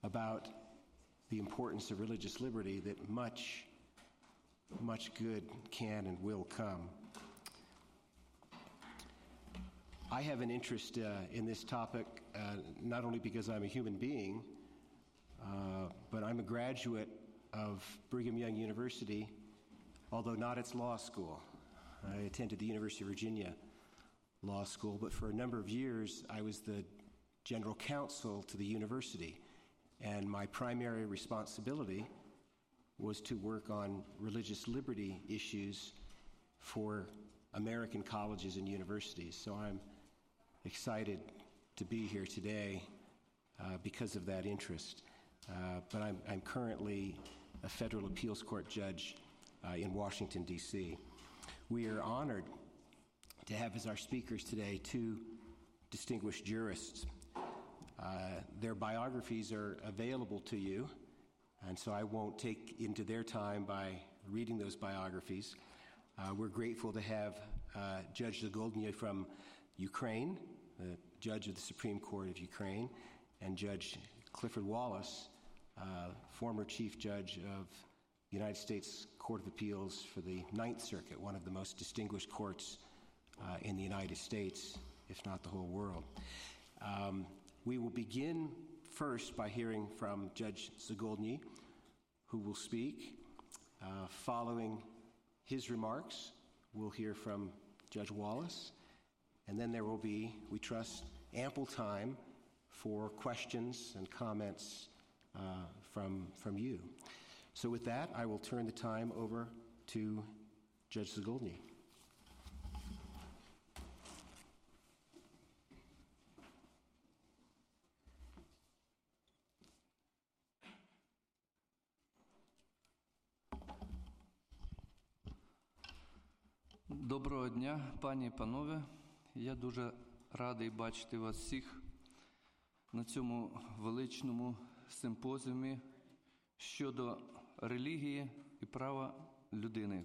about the importance of religious liberty that much good can and will come. I have an interest in this topic, not only because I'm a human being, but I'm a graduate of Brigham Young University, although not its law school. I attended the University of Virginia Law School, but for a number of years I was the general counsel to the university, and my primary responsibility was to work on religious liberty issues for American colleges and universities. So I'm excited to be here today because of that interest. But I'm currently a federal appeals court judge in Washington, D.C. We are honored to have as our speakers today two distinguished jurists. Their biographies are available to you, and so I won't take into their time by reading those biographies. We're grateful to have Judge Zagoldny from Ukraine, the judge of the Supreme Court of Ukraine, and Judge Clifford Wallace, former Chief Judge of the United States Court of Appeals for the Ninth Circuit, one of the most distinguished courts in the United States, if not the whole world. We will begin first by hearing from Judge Zagoldny, who will speak. Following his remarks, we'll hear from Judge Wallace, and then there will be, we trust, ample time for questions and comments from you. So with that, I will turn the time over to Judge Zagoldny. Доброго дня, пані і панове. Я дуже радий бачити вас всіх на цьому величному симпозіумі щодо релігії і права людини.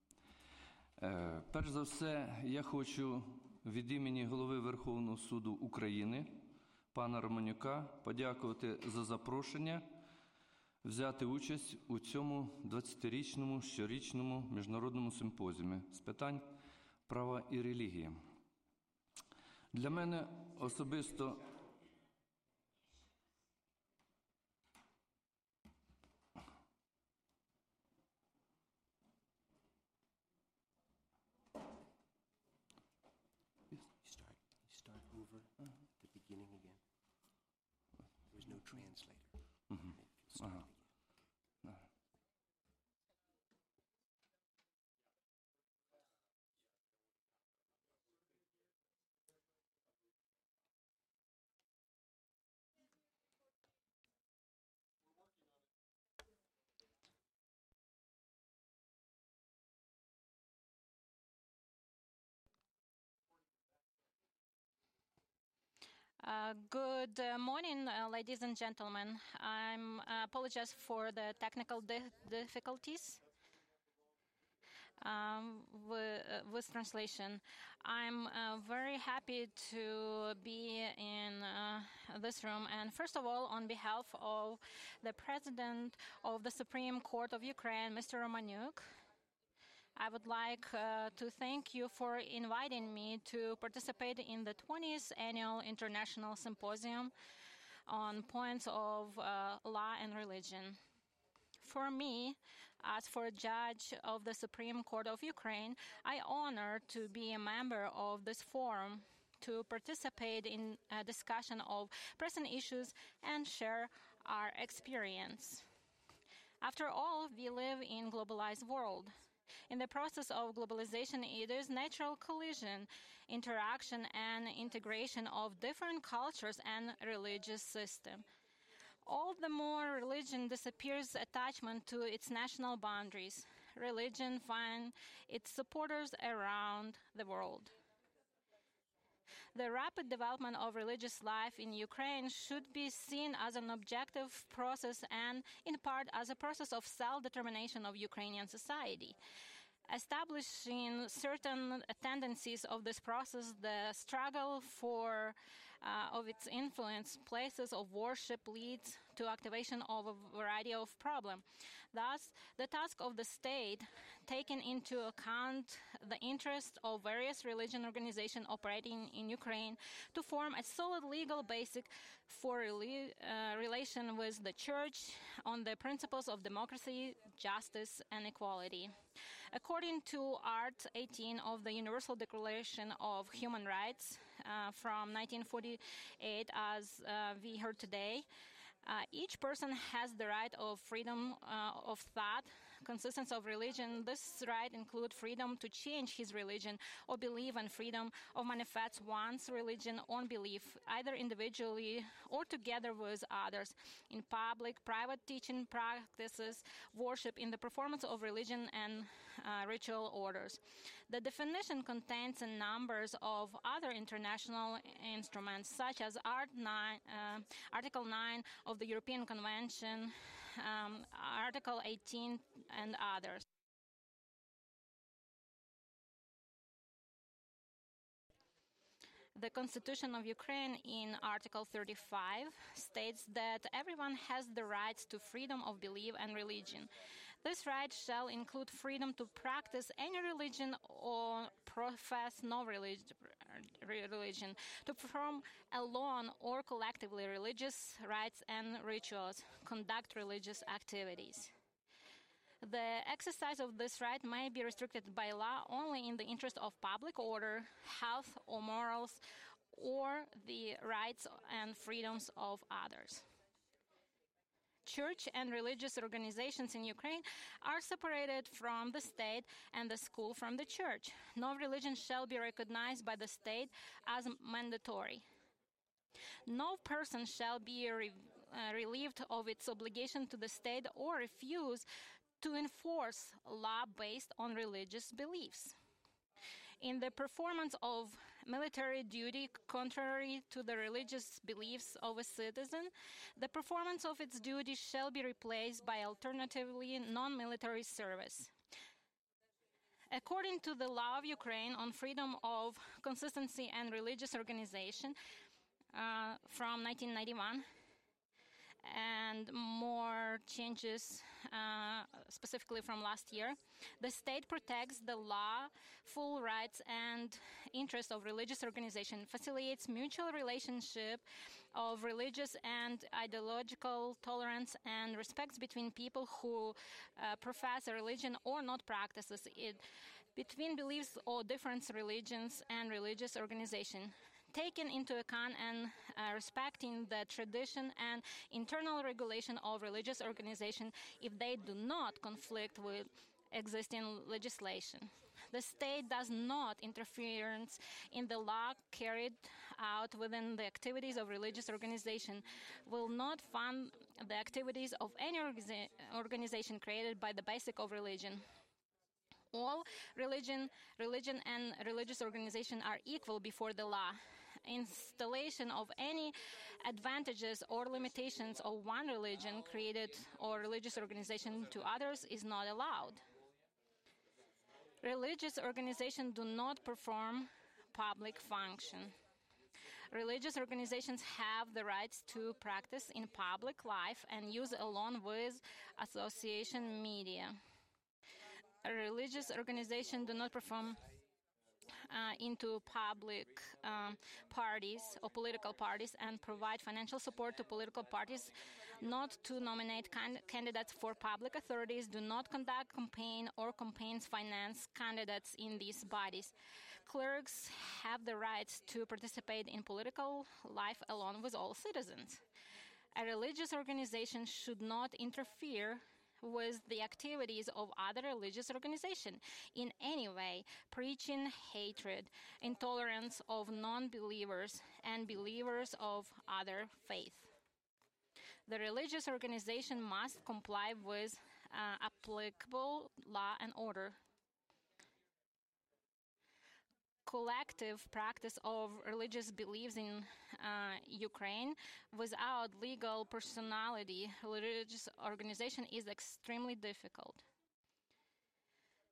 Перш за все, я хочу від імені Голови Верховного суду України, пана Романюка, подякувати за запрошення взяти участь у цьому 20-річному щорічному міжнародному симпозіумі з питань права і релігії. Для мене особисто Start over the beginning again. There was no translator. Start again. Good morning, ladies and gentlemen. I apologize for the technical difficulties with translation. I'm very happy to be in this room. And first of all, on behalf of the President of the Supreme Court of Ukraine, Mr. Romaniuk, I would like to thank you for inviting me to participate in the 20th Annual International Symposium on Points of Law and Religion. For me, as for a judge of the Supreme Court of Ukraine, I honor to be a member of this forum, to participate in a discussion of present issues and share our experience. After all, we live in a globalized world. In the process of globalization, it is natural collision, interaction, and integration of different cultures and religious systems. All the more religion disappears attachment to its national boundaries. Religion finds its supporters around the world. The rapid development of religious life in Ukraine should be seen as an objective process and, in part, as a process of self-determination of Ukrainian society. Establishing certain tendencies of this process, the struggle for of its influence, places of worship leads to activation of a variety of problems. Thus, the task of the state, taking into account the interests of various religion organizations operating in Ukraine, to form a solid legal basis for relation with the Church on the principles of democracy, justice, and equality. According to Art 18 of the Universal Declaration of Human Rights from 1948, as we heard today, each person has the right of freedom of thought, consistence of religion. This right includes freedom to change his religion or belief, and freedom of manifest one's religion or belief, either individually or together with others, in public, private teaching practices, worship, in the performance of religion and ritual orders. The definition contains a number of other international instruments, such as Article 9 of the European Convention, Article 18, and others. The Constitution of Ukraine in Article 35 states that everyone has the right to freedom of belief and religion. This right shall include freedom to practice any religion or profess no religion, to perform alone or collectively religious rites and rituals, conduct religious activities. The exercise of this right may be restricted by law only in the interest of public order, health, or morals, or the rights and freedoms of others. Church and religious organizations in Ukraine are separated from the state and the school from the church. No religion shall be recognized by the state as mandatory. No person shall be relieved of its obligation to the state or refuse to enforce law based on religious beliefs. In the performance of military duty contrary to the religious beliefs of a citizen, the performance of its duty shall be replaced by alternatively non-military service. According to the law of Ukraine on freedom of consistency and religious organization from 1991, and more changes specifically from last year, the state protects the lawful rights and interests of religious organizations, facilitates mutual relationship of religious and ideological tolerance and respects between people who profess a religion or not practices it, between beliefs or different religions and religious organizations, taken into account and respecting the tradition and internal regulation of religious organizations if they do not conflict with existing legislation. The state does not interfere in the law carried out within the activities of religious organization, will not fund the activities of any organization created by the basic of religion. All religion and religious organizations are equal before the law. Installation of any advantages or limitations of one religion created or religious organization to others is not allowed. Religious organizations do not perform public function. Religious organizations have the rights to practice in public life and use along with association media. Religious organizations do not perform into public parties or political parties and provide financial support to political parties, not to nominate candidates for public authorities, do not conduct campaign or campaigns finance candidates in these bodies. Clerics have the rights to participate in political life along with all citizens. A religious organization should not interfere with the activities of other religious organizations in any way, preaching hatred, intolerance of non-believers and believers of other faith. The religious organization must comply with applicable law and order. Collective practice of religious beliefs in Ukraine without legal personality, religious organization is extremely difficult.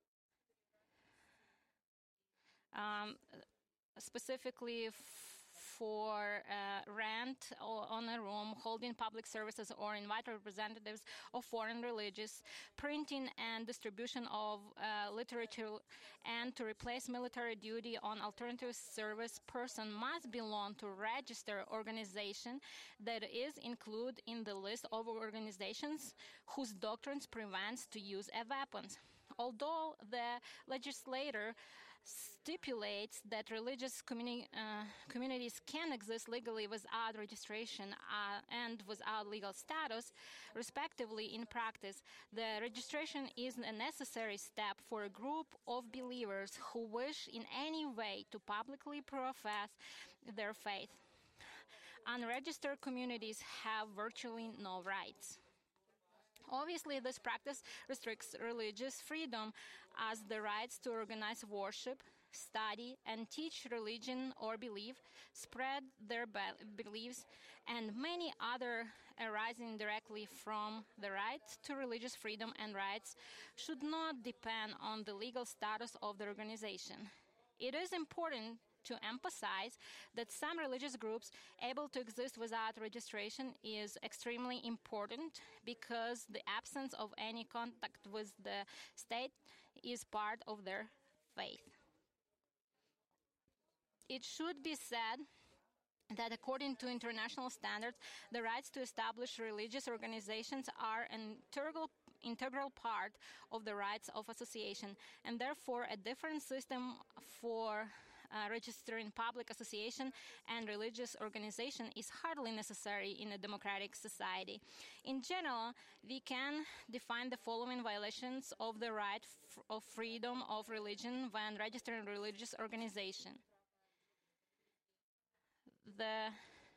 Specifically for rent on a room, holding public services, or invite representatives of foreign religions, printing and distribution of literature, and to replace military duty on alternative service, person must belong to registered organization that is included in the list of organizations whose doctrines prevents to use a weapon. Although the legislator stipulates that religious communities can exist legally without registration and without legal status, respectively, in practice, the registration is a necessary step for a group of believers who wish in any way to publicly profess their faith. Unregistered communities have virtually no rights. Obviously, this practice restricts religious freedom, as the rights to organize worship, study, and teach religion or belief, spread their beliefs, and many other arising directly from the right to religious freedom and rights should not depend on the legal status of the organization. It is important to emphasize that some religious groups able to exist without registration is extremely important, because the absence of any contact with the state is part of their faith. It should be said that according to international standards, the rights to establish religious organizations are an integral part of the rights of association, and therefore a different system for registering public association and religious organization is hardly necessary in a democratic society. In general, we can define the following violations of the right of freedom of religion when registering a religious organization. The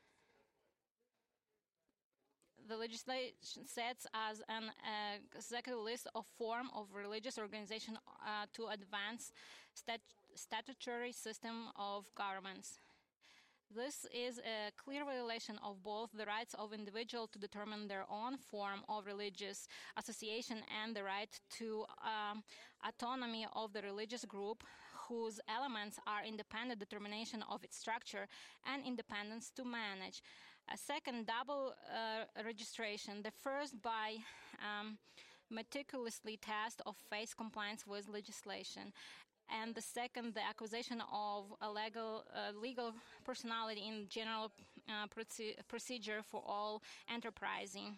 legislation sets as an executive list of form of religious organization to advance statutory system of governments. This is a clear violation of both the rights of individual to determine their own form of religious association and the right to autonomy of the religious group, whose elements are independent determination of its structure and independence to manage. A second, double registration. The first by meticulously test of face compliance with legislation, and the second, the acquisition of a legal personality in general procedure for all enterprising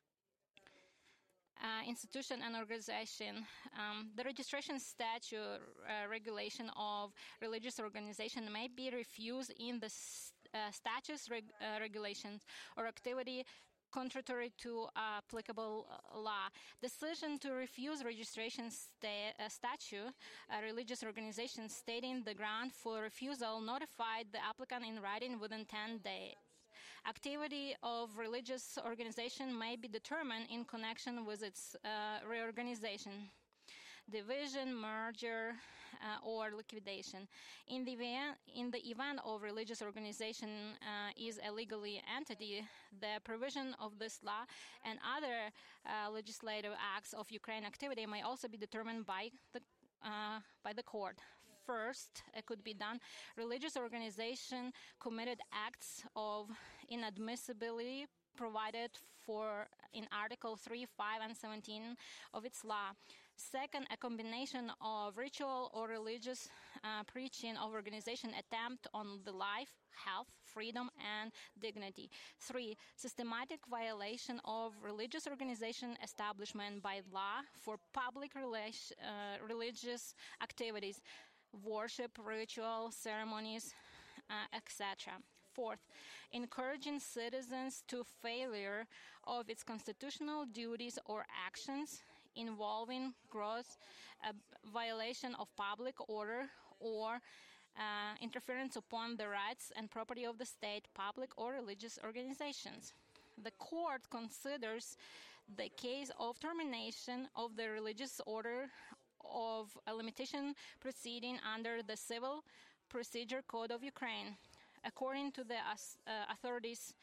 institution and organization. The registration statute regulation of religious organization may be refused in the statutes regulations or activity contrary to applicable law. Decision to refuse registration statute, a religious organization stating the ground for refusal notified the applicant in writing within 10 days. Activity of religious organization may be determined in connection with its reorganization, division, merger, or liquidation. In the event of religious organization is a legal entity, the provision of this law and other legislative acts of Ukraine activity may also be determined by the court. First, it could be done. Religious organization committed acts of inadmissibility provided for in Article 3, 5, and 17 of its law. Second, a combination of ritual or religious preaching of organization attempt on the life, health, freedom, and dignity. 3, systematic violation of religious organization establishment by law for public religious activities, worship, ritual, ceremonies, etc. Fourth, encouraging citizens to failure of its constitutional duties or actions involving gross violation of public order or interference upon the rights and property of the state, public or religious organizations. The court considers the case of termination of the religious order of a limitation proceeding under the Civil Procedure Code of Ukraine. According to the authorities,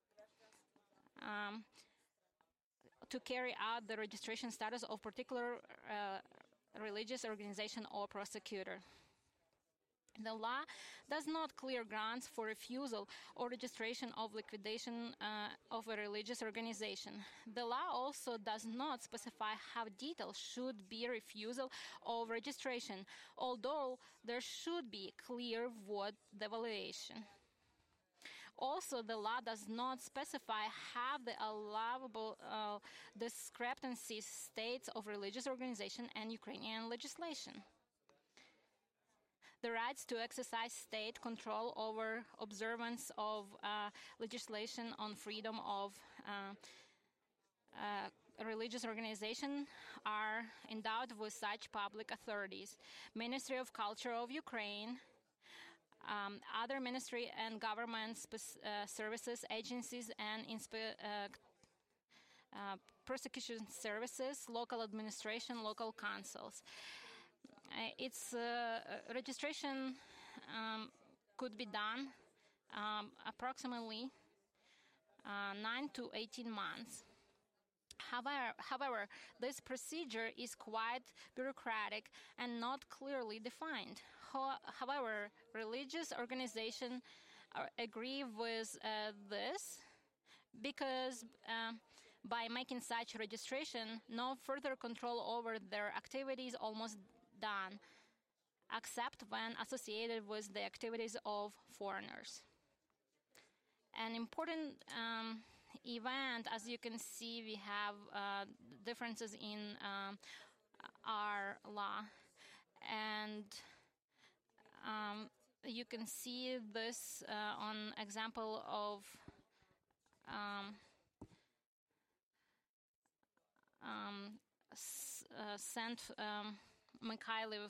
to carry out the registration status of particular religious organization or prosecutor. The law does not clear grounds for refusal or registration of liquidation of a religious organization. The law also does not specify how detailed should be refusal of registration, although there should be clear what the valuation. Also, the law does not specify how the allowable discrepancies states of religious organization and Ukrainian legislation. The rights to exercise state control over observance of legislation on freedom of religious organization are endowed with such public authorities. Ministry of Culture of Ukraine, other ministry and government services, agencies, and prosecution services, local administration, local councils. Its registration could be done approximately 9 to 18 months. However, this procedure is quite bureaucratic and not clearly defined. However, religious organizations agree with this because by making such registration, no further control over their activities almost done, except when associated with the activities of foreigners. An important event, as you can see, we have differences in our law, and you can see this on example of St. Mikhailov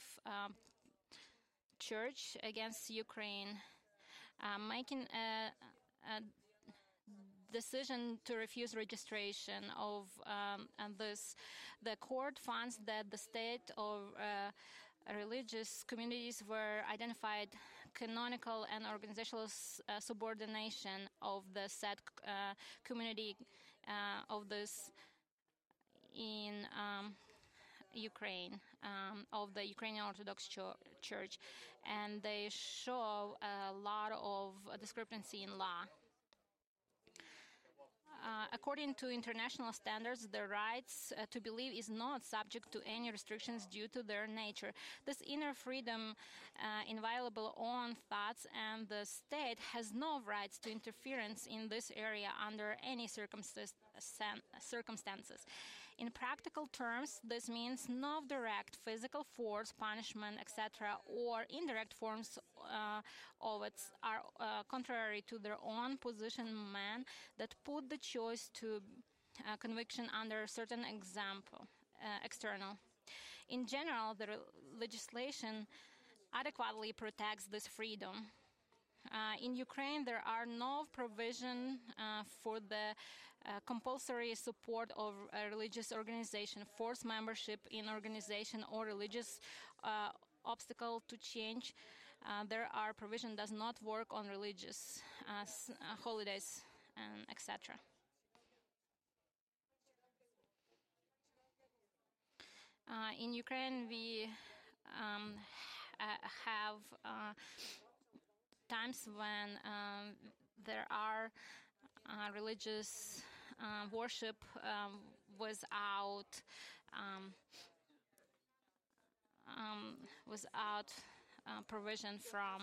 Church against Ukraine, making a decision to refuse registration of this. The court finds that the state of religious communities were identified canonical and organizational subordination of the said community of this in Ukraine, of the Ukrainian Orthodox Church, and they show a lot of discrepancy in law. According to international standards, the rights to believe is not subject to any restrictions due to their nature. This inner freedom, inviolable on thoughts, and the state has no rights to interference in this area under any circumstances. In practical terms, this means no direct physical force, punishment, etc., or indirect forms of it are contrary to their own position man that put the choice to conviction under certain external. In general, the legislation adequately protects this freedom. In Ukraine, there are no provision for the compulsory support of a religious organization, forced membership in organization, or religious obstacle to change. There are provision does not work on religious holidays, etc. In Ukraine, we have times when there are religious worship without provision from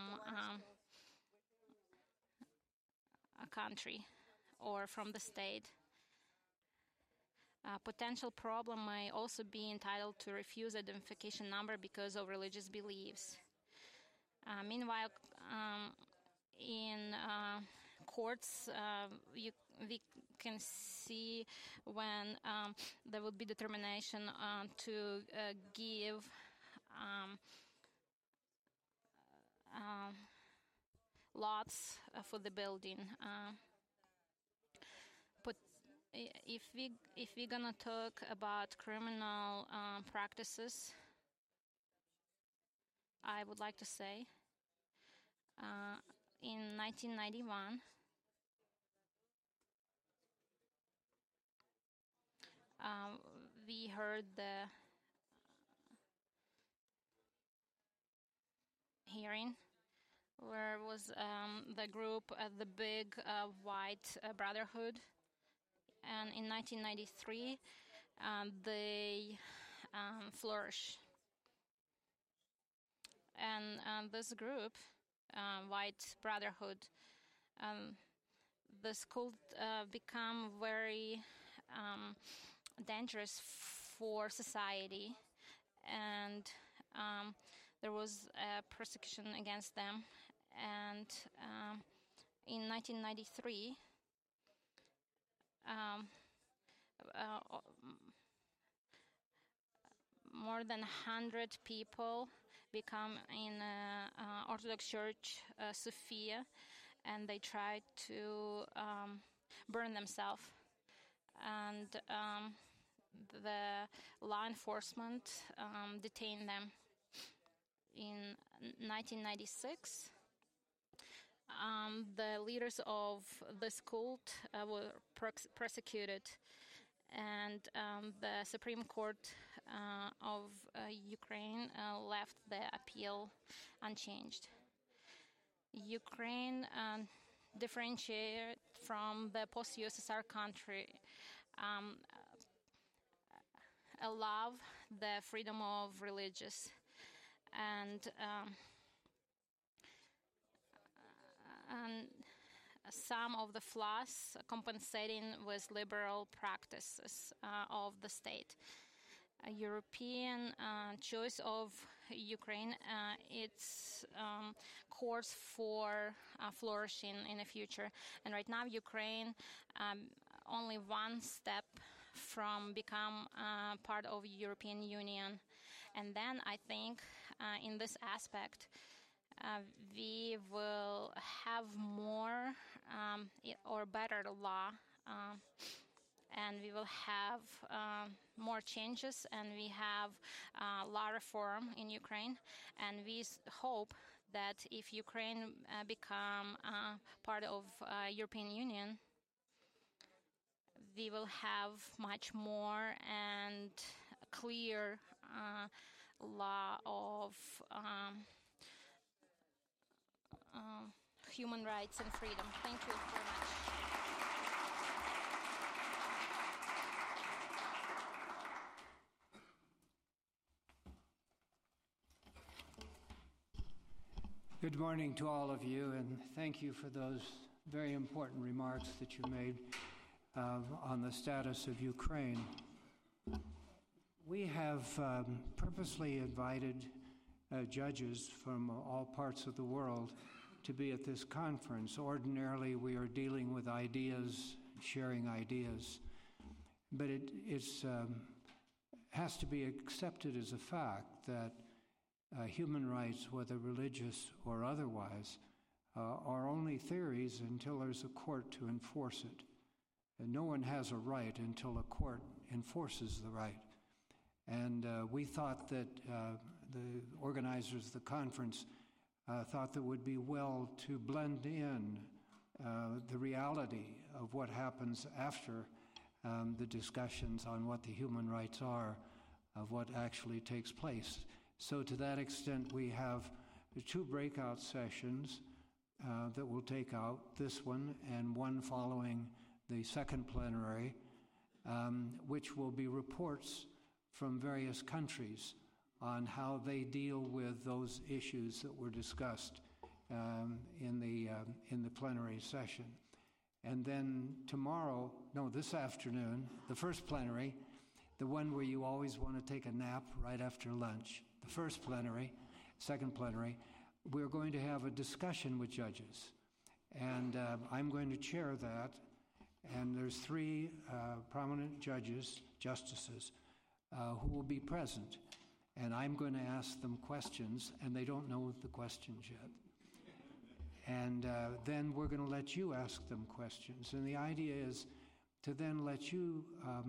a country or from the state. A potential problem may also be entitled to refuse identification number because of religious beliefs. Meanwhile, in courts, we can see when there will be determination to give lots for the building. But if we're gonna talk about criminal practices, I would like to say in 1991, we heard the hearing where was the group, the Big White Brotherhood. And in 1993, they flourish. And this group, White Brotherhood, this could become very dangerous for society, and there was a persecution against them. And in 1993, more than 100 people become in Orthodox Church, Sophia, and they tried to burn themselves. And the law enforcement detained them. In 1996, the leaders of this cult were persecuted, and the Supreme Court of Ukraine left the appeal unchanged. Ukraine differentiated from the post-USSR country, allow the freedom of religious, and some of the flaws compensating with liberal practices of the state. A European choice of Ukraine, its course for flourishing in the future. And right now, Ukraine only one step from become part of European Union. And then I think in this aspect, we will have more or better law, and we will have more changes, and we have law reform in Ukraine. And we hope that if Ukraine become part of European Union, we will have much more and clear law of human rights and freedom. Thank you very much. Good morning to all of you, and thank you for those very important remarks that you made on the status of Ukraine. We have purposely invited judges from all parts of the world to be at this conference. Ordinarily, we are dealing with ideas, sharing ideas, but it has to be accepted as a fact that human rights, whether religious or otherwise, are only theories until there's a court to enforce it. And no one has a right until a court enforces the right. And we thought that the organizers of the conference thought that it would be well to blend in the reality of what happens after the discussions on what the human rights are, of what actually takes place. So to that extent, we have 2 breakout sessions that we'll take out, this one and one following the second plenary, which will be reports from various countries on how they deal with those issues that were discussed in the plenary session. And then this afternoon, the first plenary, the one where you always want to take a nap right after lunch, the first plenary, second plenary, we're going to have a discussion with judges. And I'm going to chair that. And there's 3 prominent justices, who will be present. And I'm going to ask them questions, and they don't know the questions yet. And then we're going to let you ask them questions. And the idea is to then let you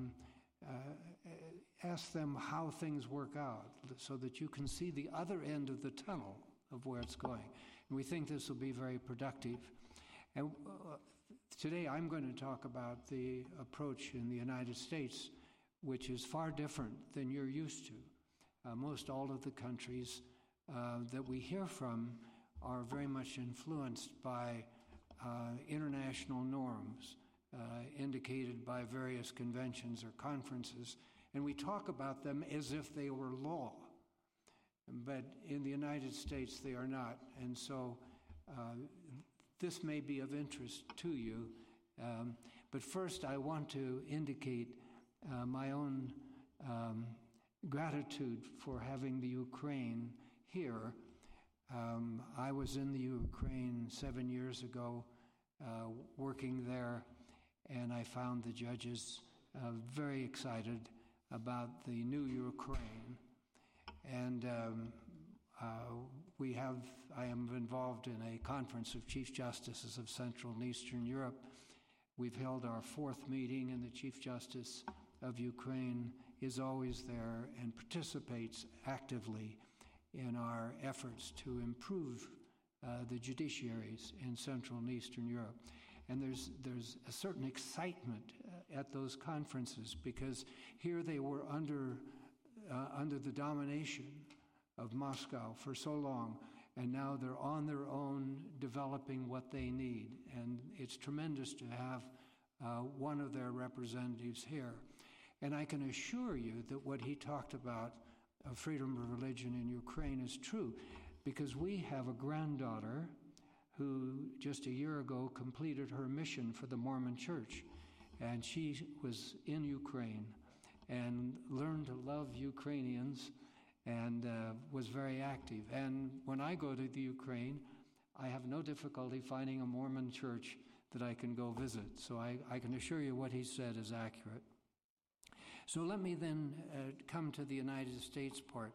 ask them how things work out so that you can see the other end of the tunnel of where it's going. And we think this will be very productive. And today I'm going to talk about the approach in the United States, which is far different than you're used to. Most all of the countries that we hear from are very much influenced by international norms indicated by various conventions or conferences, and we talk about them as if they were law. But in the United States, they are not. And so this may be of interest to you. But first, I want to indicate my own gratitude for having the Ukraine here. I was in the Ukraine 7 years ago, working there, and I found the judges very excited about the new Ukraine. And I am involved in a conference of Chief Justices of Central and Eastern Europe. We've held our 4th meeting, and the Chief Justice of Ukraine is always there and participates actively in our efforts to improve the judiciaries in Central and Eastern Europe. And there's a certain excitement at those conferences, because here they were under the domination of Moscow for so long, and now they're on their own developing what they need. And it's tremendous to have one of their representatives here. And I can assure you that what he talked about, freedom of religion in Ukraine, is true, because we have a granddaughter who just a year ago completed her mission for the Mormon Church. And she was in Ukraine and learned to love Ukrainians and was very active. And when I go to the Ukraine, I have no difficulty finding a Mormon church that I can go visit. So I can assure you what he said is accurate. So let me then come to the United States part.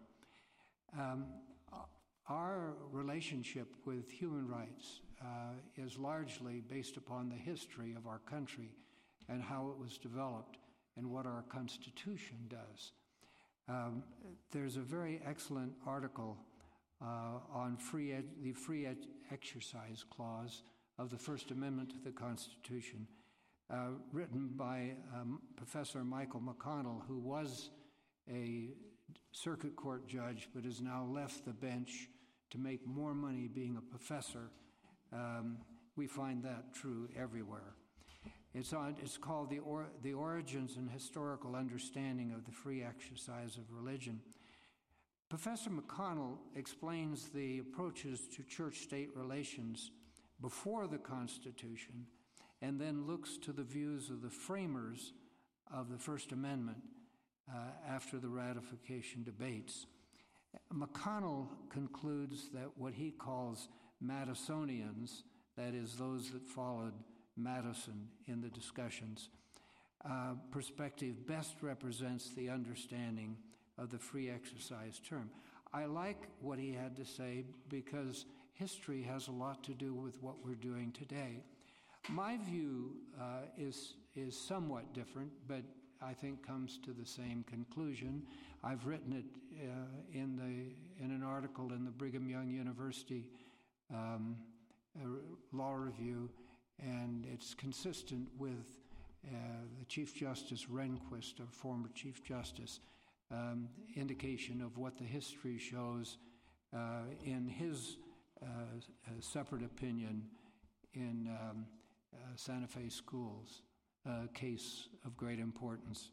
Our relationship with human rights is largely based upon the history of our country and how it was developed and what our Constitution does. There's a very excellent article on the free exercise clause of the First Amendment to the Constitution, written by Professor Michael McConnell, who was a circuit court judge but has now left the bench to make more money being a professor. We find that true everywhere. It's called The Origins and Historical Understanding of the Free Exercise of Religion. Professor McConnell explains the approaches to church-state relations before the Constitution, and then looks to the views of the framers of the First Amendment after the ratification debates. McConnell concludes that what he calls Madisonians, that is, those that followed Madison in the discussions, perspective best represents the understanding of the free exercise term. I like what he had to say because history has a lot to do with what we're doing today. My view is somewhat different, but I think comes to the same conclusion. I've written it in an article in the Brigham Young University Law Review, and it's consistent with the Chief Justice Rehnquist, a former Chief Justice, indication of what the history shows in his separate opinion in Santa Fe Schools, a case of great importance.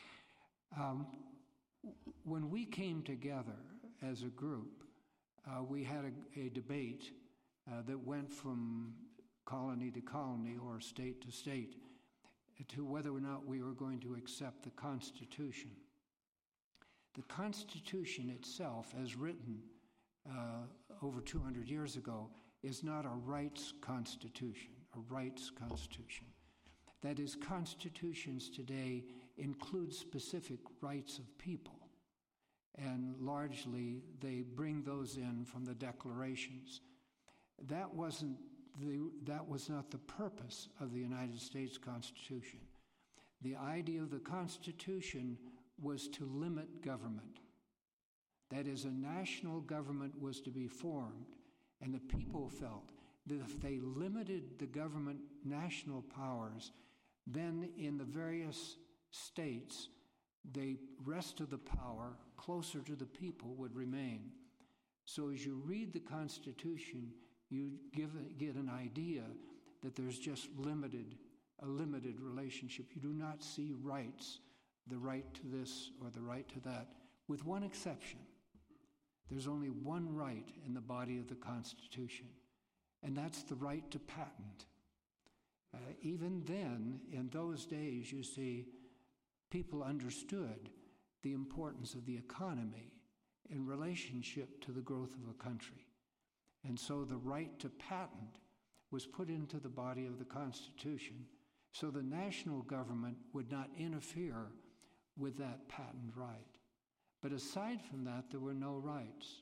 When we came together as a group, we had a debate that went from colony to colony or state to state to whether or not we were going to accept the Constitution. The Constitution itself, as written over 200 years ago, is not a rights constitution, a rights constitution. That is, constitutions today include specific rights of people, and largely they bring those in from the declarations. That was not the purpose of the United States Constitution. The idea of the Constitution was to limit government. That is, a national government was to be formed, and the people felt that if they limited the government national powers, then in the various states, the rest of the power closer to the people would remain. So as you read the Constitution, you get an idea that there's just a limited relationship. You do not see rights, the right to this or the right to that, with one exception. There's only one right in the body of the Constitution, and that's the right to patent. Even then, in those days, you see, people understood the importance of the economy in relationship to the growth of a country. And so the right to patent was put into the body of the Constitution so the national government would not interfere with that patent right. But aside from that, there were no rights.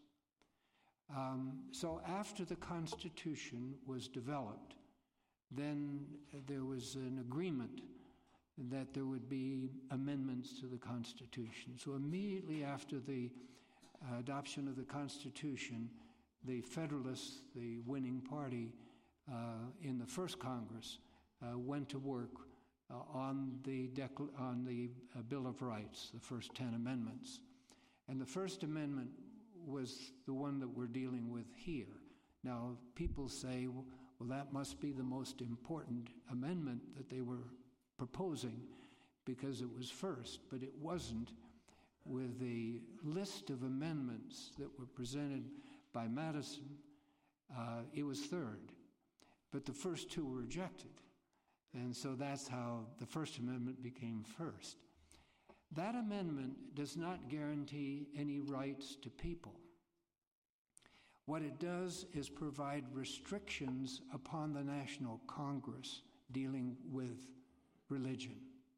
So after the Constitution was developed, then there was an agreement that there would be amendments to the Constitution. So immediately after the adoption of the Constitution, the Federalists, the winning party in the first Congress, went to work on the Bill of Rights, the first 10 amendments. And the First Amendment was the one that we're dealing with here. Now, people say, well, that must be the most important amendment that they were proposing because it was first, but it wasn't. With the list of amendments that were presented by Madison, it was third, but the first two were rejected. And so that's how the First Amendment became first. That amendment does not guarantee any rights to people. What it does is provide restrictions upon the National Congress dealing with religion.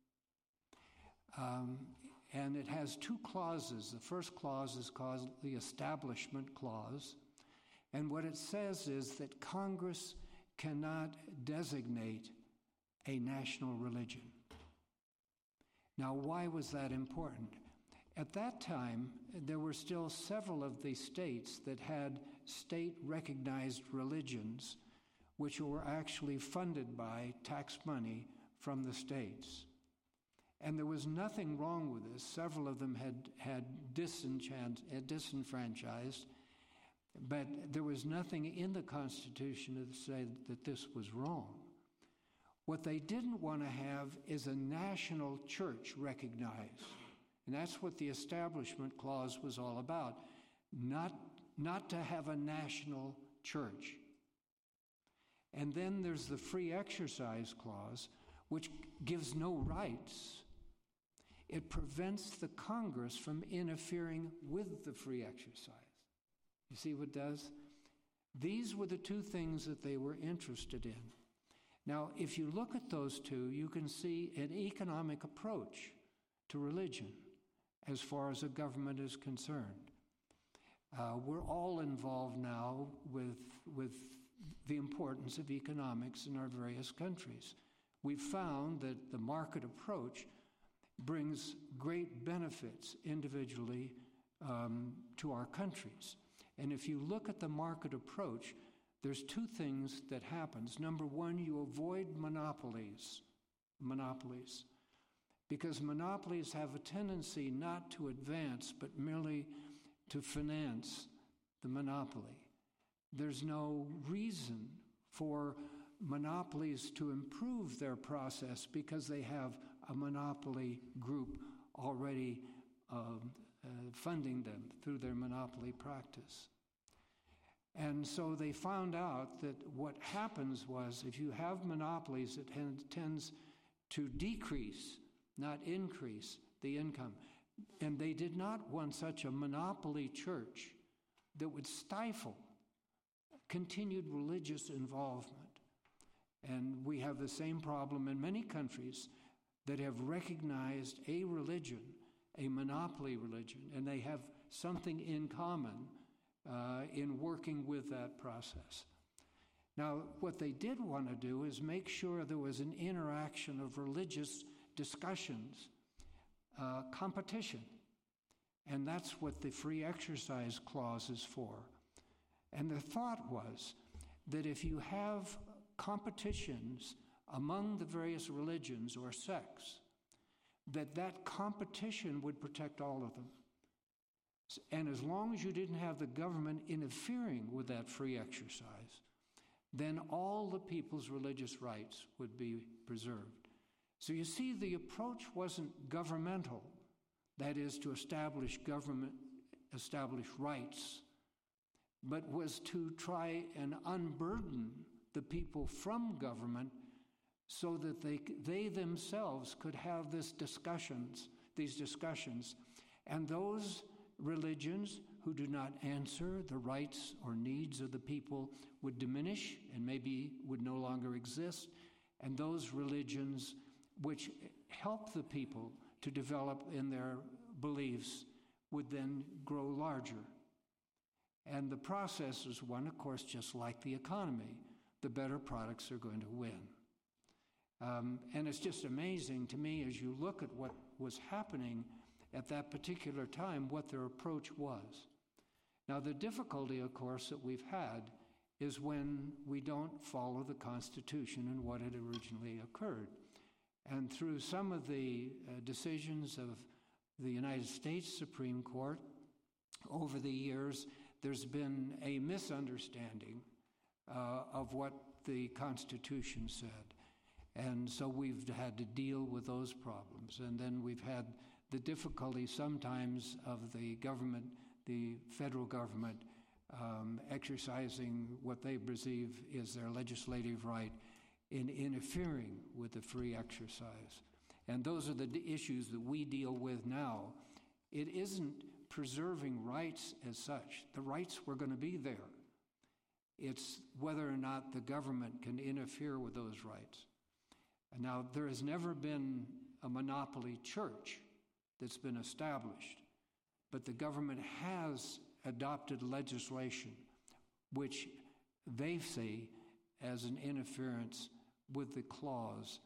And it has two clauses. The first clause is called the Establishment Clause. And what it says is that Congress cannot designate a national religion. Now, why was that important? At that time, there were still several of the states that had state-recognized religions which were actually funded by tax money from the states. And there was nothing wrong with this. Several of them had disenfranchised, but there was nothing in the Constitution to say that this was wrong. What they didn't want to have is a national church recognized. And that's what the Establishment Clause was all about, not to have a national church. And then there's the Free Exercise Clause, which gives no rights. It prevents the Congress from interfering with the free exercise. You see what it does? These were the two things that they were interested in. Now, if you look at those two, you can see an economic approach to religion as far as a government is concerned. We're all involved now with the importance of economics in our various countries. We've found that the market approach brings great benefits individually to our countries. And if you look at the market approach, there's two things that happens. Number one, you avoid monopolies, because monopolies have a tendency not to advance, but merely to finance the monopoly. There's no reason for monopolies to improve their process because they have a monopoly group already funding them through their monopoly practice. And so they found out that what happens was if you have monopolies, it tends to decrease, not increase, the income. And they did not want such a monopoly church that would stifle continued religious involvement. And we have the same problem in many countries that have recognized a religion, a monopoly religion, and they have something in common in working with that process. Now, what they did want to do is make sure there was an interaction of religious discussions, competition. And that's what the Free Exercise Clause is for. And the thought was that if you have competitions among the various religions or sects, that competition would protect all of them. And as long as you didn't have the government interfering with that free exercise, then all the people's religious rights would be preserved. So you see, the approach wasn't governmental, that is, to establish rights, but was to try and unburden the people from government so that they themselves could have these discussions, and those religions who do not answer the rights or needs of the people would diminish and maybe would no longer exist, and those religions which help the people to develop in their beliefs would then grow larger. And the process is one, of course, just like the economy. The better products are going to win. And it's just amazing to me as you look at what was happening at that particular time, what their approach was. Now, the difficulty, of course, that we've had is when we don't follow the Constitution and what had originally occurred. And through some of the decisions of the United States Supreme Court over the years, there's been a misunderstanding of what the Constitution said. And so we've had to deal with those problems. And then we've had the difficulty sometimes of the government, the federal government, exercising what they perceive is their legislative right in interfering with the free exercise. And those are the issues that we deal with now. It isn't preserving rights as such. The rights were going to be there. It's whether or not the government can interfere with those rights. And now, there has never been a monopoly church that's been established, but the government has adopted legislation which they see as an interference with the clause,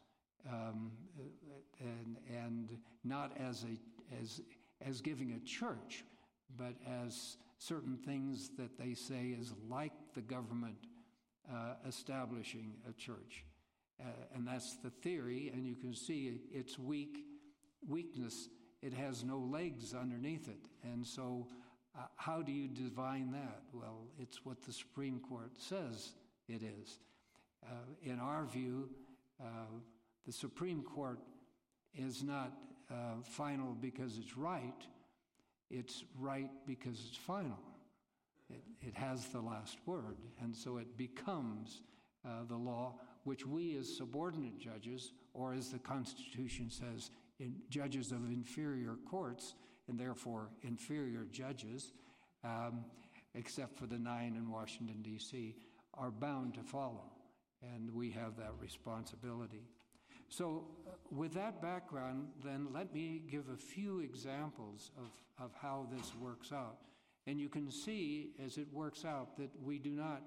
and not as giving a church, but as certain things that they say is like the government establishing a church. And that's the theory, and you can see its weakness. It has no legs underneath it. And so how do you divine that? Well, it's what the Supreme Court says it is. In our view, the Supreme Court is not final because it's right. It's right because it's final. It has the last word, and so it becomes the law, which we as subordinate judges, or as the Constitution says, judges of inferior courts, and therefore inferior judges, except for the 9 in Washington, D.C., are bound to follow, and we have that responsibility. So with that background, then let me give a few examples of how this works out. And you can see as it works out that we do not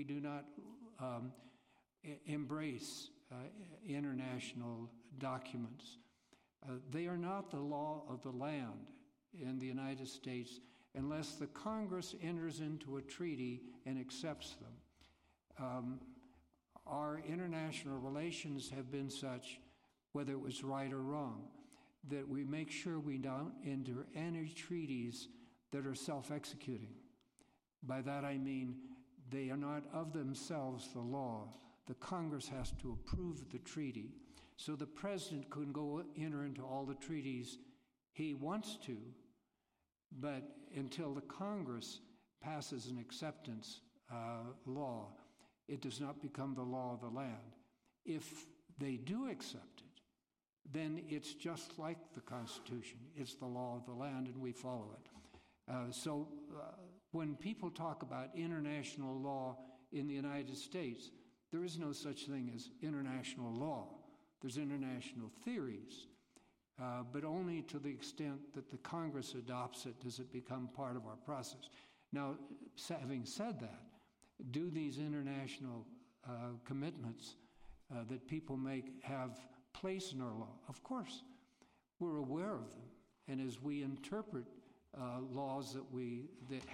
embrace international documents. They are not the law of the land in the United States unless the Congress enters into a treaty and accepts them. Our international relations have been such, whether it was right or wrong, that we make sure we don't enter any treaties that are self-executing. By that I mean they are not of themselves the law. The Congress has to approve the treaty. So the president can go enter into all the treaties he wants to, but until the Congress passes an acceptance law, it does not become the law of the land. If they do accept it, then it's just like the Constitution. It's the law of the land, and we follow it. So when people talk about international law in the United States, there is no such thing as international law. There's international theories, but only to the extent that the Congress adopts it does it become part of our process. Now, having said that, do these international commitments that people make have place in our law? Of course, we're aware of them, and as we interpret laws that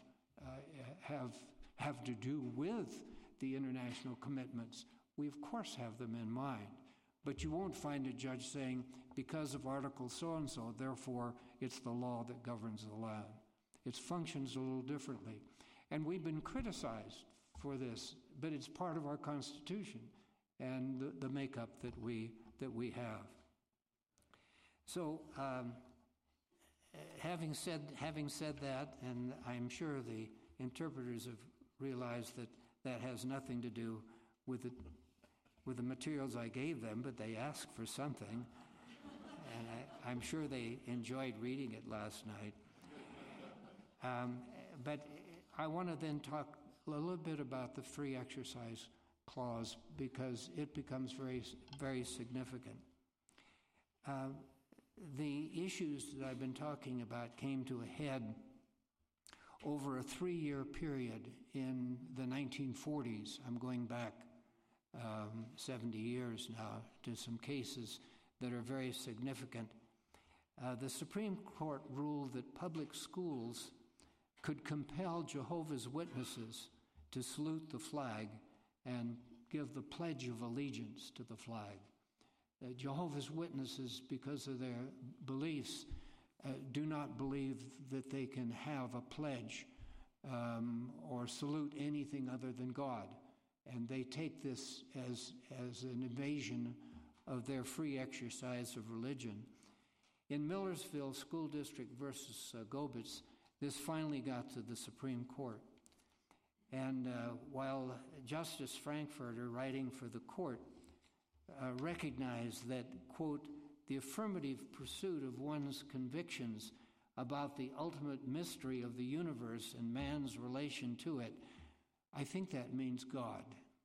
have to do with the international commitments, we of course have them in mind. But you won't find a judge saying, because of Article so-and-so, therefore it's the law that governs the land. It functions a little differently. And we've been criticized for this, but it's part of our Constitution and the makeup that we have. So, having said that, and I'm sure the interpreters have realized that that has nothing to do with the materials I gave them, but they asked for something, and I'm sure they enjoyed reading it last night. But I want to then talk a little bit about the free exercise clause because it becomes very, very significant. The issues that I've been talking about came to a head over a 3-year period in the 1940s. I'm going back 70 years now to some cases that are very significant. The Supreme Court ruled that public schools could compel Jehovah's Witnesses to salute the flag and give the Pledge of Allegiance to the flag. Jehovah's Witnesses, because of their beliefs, do not believe that they can have a pledge or salute anything other than God. And they take this as an invasion of their free exercise of religion. In Millersville School District versus Gobitz, this finally got to the Supreme Court. And while Justice Frankfurter, writing for the court, recognized that, quote, the affirmative pursuit of one's convictions about the ultimate mystery of the universe and man's relation to it, I think that means God,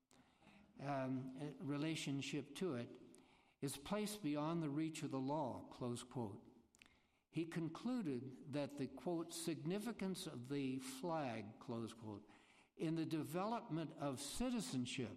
relationship to it, is placed beyond the reach of the law, close quote. He concluded that the, quote, significance of the flag, close quote, in the development of citizenship,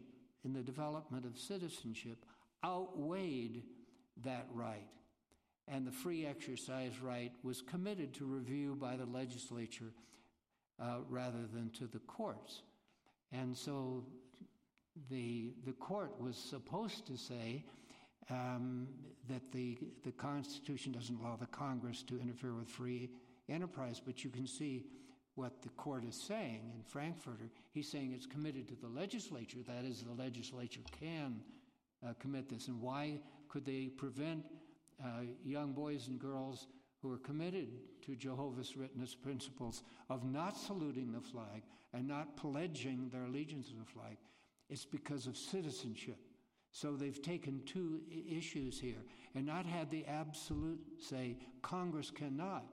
outweighed that right, and the free exercise right was committed to review by the legislature rather than to the courts. And so the court was supposed to say that the Constitution doesn't allow the Congress to interfere with free enterprise, but you can see what the court is saying in Frankfurter. He's saying it's committed to the legislature, that is, the legislature can commit this. And why could they prevent young boys and girls who are committed to Jehovah's Witness principles of not saluting the flag and not pledging their allegiance to the flag? It's because of citizenship. So they've taken two issues here and not had the absolute say, Congress cannot.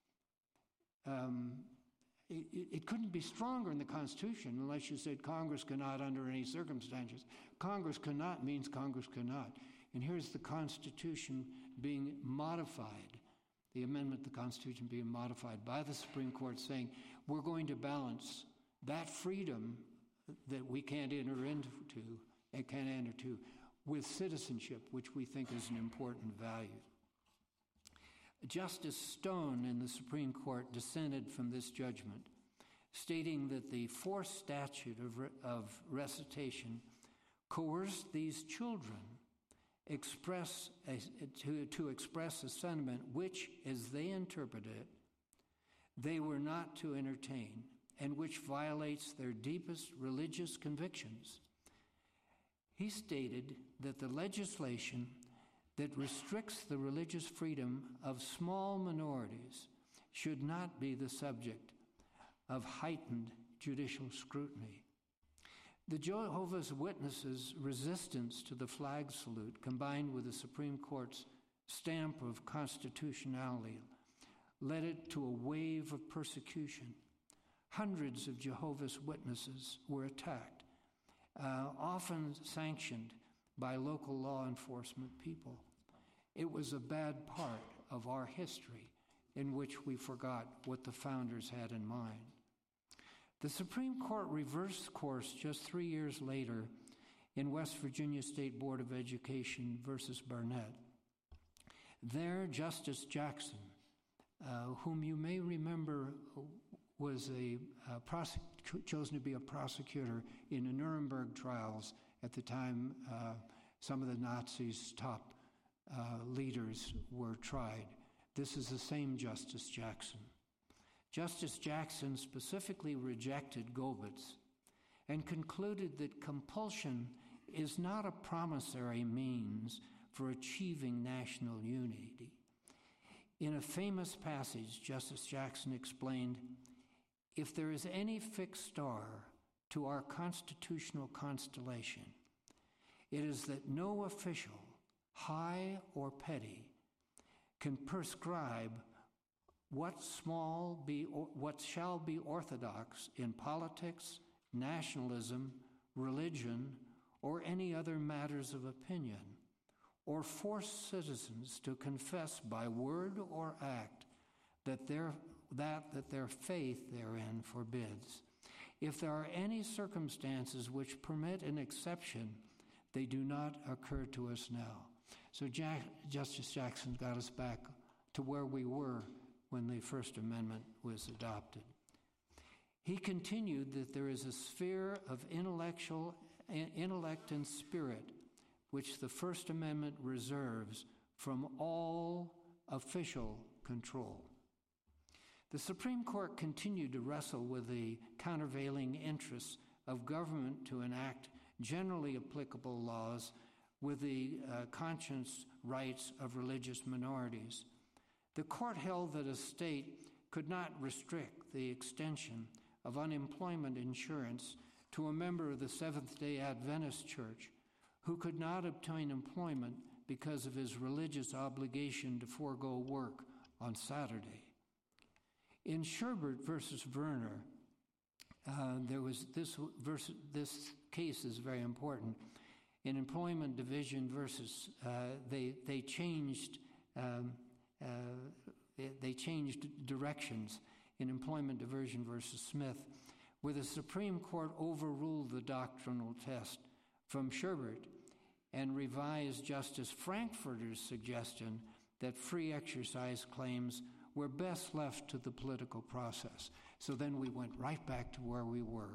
It couldn't be stronger in the Constitution unless you said Congress cannot under any circumstances. Congress cannot means Congress cannot. And here's the Constitution being modified, the amendment to the Constitution being modified by the Supreme Court saying we're going to balance that freedom that we can't enter into and can't enter to with citizenship, which we think is an important value. Justice Stone in the Supreme Court dissented from this judgment, stating that the fourth statute of recitation coerced these children to express a sentiment which, as they interpret it, they were not to entertain, and which violates their deepest religious convictions. He stated that the legislation that restricts the religious freedom of small minorities should not be the subject of heightened judicial scrutiny. The Jehovah's Witnesses' resistance to the flag salute, combined with the Supreme Court's stamp of constitutionality, led it to a wave of persecution. Hundreds of Jehovah's Witnesses were attacked, often sanctioned by local law enforcement people. It was a bad part of our history in which we forgot what the founders had in mind. The Supreme Court reversed course just 3 years later in West Virginia State Board of Education versus Barnett. There, Justice Jackson, whom you may remember was chosen to be a prosecutor in the Nuremberg trials at the time some of the Nazis' top leaders were tried. This is the same Justice Jackson. Justice Jackson specifically rejected Gobitz and concluded that compulsion is not a promissory means for achieving national unity. In a famous passage, Justice Jackson explained, "If there is any fixed star to our constitutional constellation, it is that no official, high or petty, can prescribe what shall be orthodox in politics, nationalism, religion, or any other matters of opinion, or force citizens to confess by word or act that their faith therein forbids. If there are any circumstances which permit an exception, they do not occur to us now." So Justice Jackson got us back to where we were when the First Amendment was adopted. He continued that there is a sphere of intellect and spirit which the First Amendment reserves from all official control. The Supreme Court continued to wrestle with the countervailing interests of government to enact generally applicable laws with the conscience rights of religious minorities. The court held that a state could not restrict the extension of unemployment insurance to a member of the Seventh-day Adventist Church who could not obtain employment because of his religious obligation to forego work on Saturday. In Sherbert versus Werner, this case is very important. In Employment Division versus, they changed directions in Employment Division versus Smith, where the Supreme Court overruled the doctrinal test from Sherbert and revised Justice Frankfurter's suggestion that free exercise claims were best left to the political process. So then we went right back to where we were.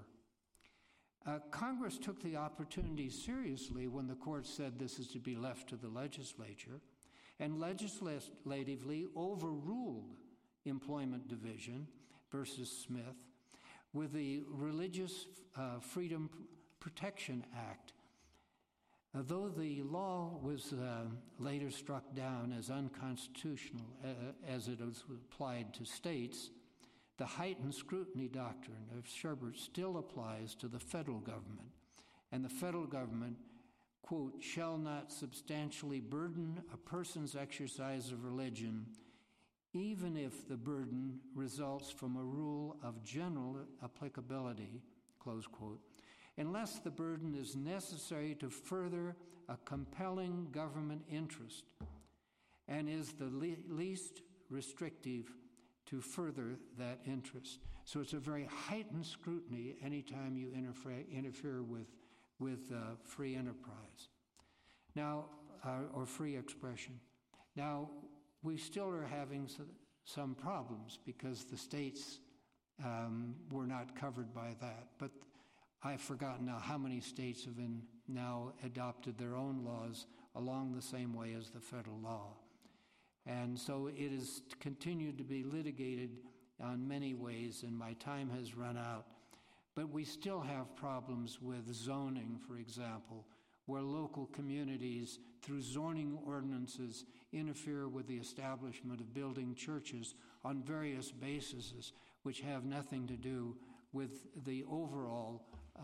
Congress took the opportunity seriously when the court said this is to be left to the legislature, and legislatively overruled Employment Division versus Smith with the Religious Freedom Protection Act. Though the law was later struck down as unconstitutional as it was applied to states, the heightened scrutiny doctrine of Sherbert still applies to the federal government, and the federal government, quote, "shall not substantially burden a person's exercise of religion, even if the burden results from a rule of general applicability," close quote, "unless the burden is necessary to further a compelling government interest and is the least restrictive to further that interest." So it's a very heightened scrutiny anytime you interfere with free enterprise. Now, or free expression. Now, we still are having some problems because the states were not covered by that. But I've forgotten now how many states have now adopted their own laws along the same way as the federal law. And so it has continued to be litigated on many ways, and my time has run out. But we still have problems with zoning, for example, where local communities, through zoning ordinances, interfere with the establishment of building churches on various bases, which have nothing to do with the overall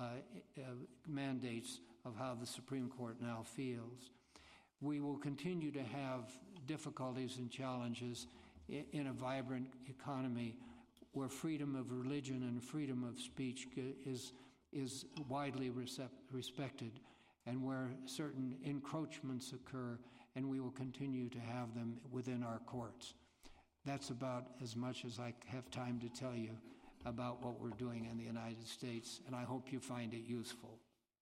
mandates of how the Supreme Court now feels. We will continue to have difficulties and challenges in a vibrant economy where freedom of religion and freedom of speech is widely respected, and where certain encroachments occur, and we will continue to have them within our courts. That's about as much as I have time to tell you about what we're doing in the United States, and I hope you find it useful.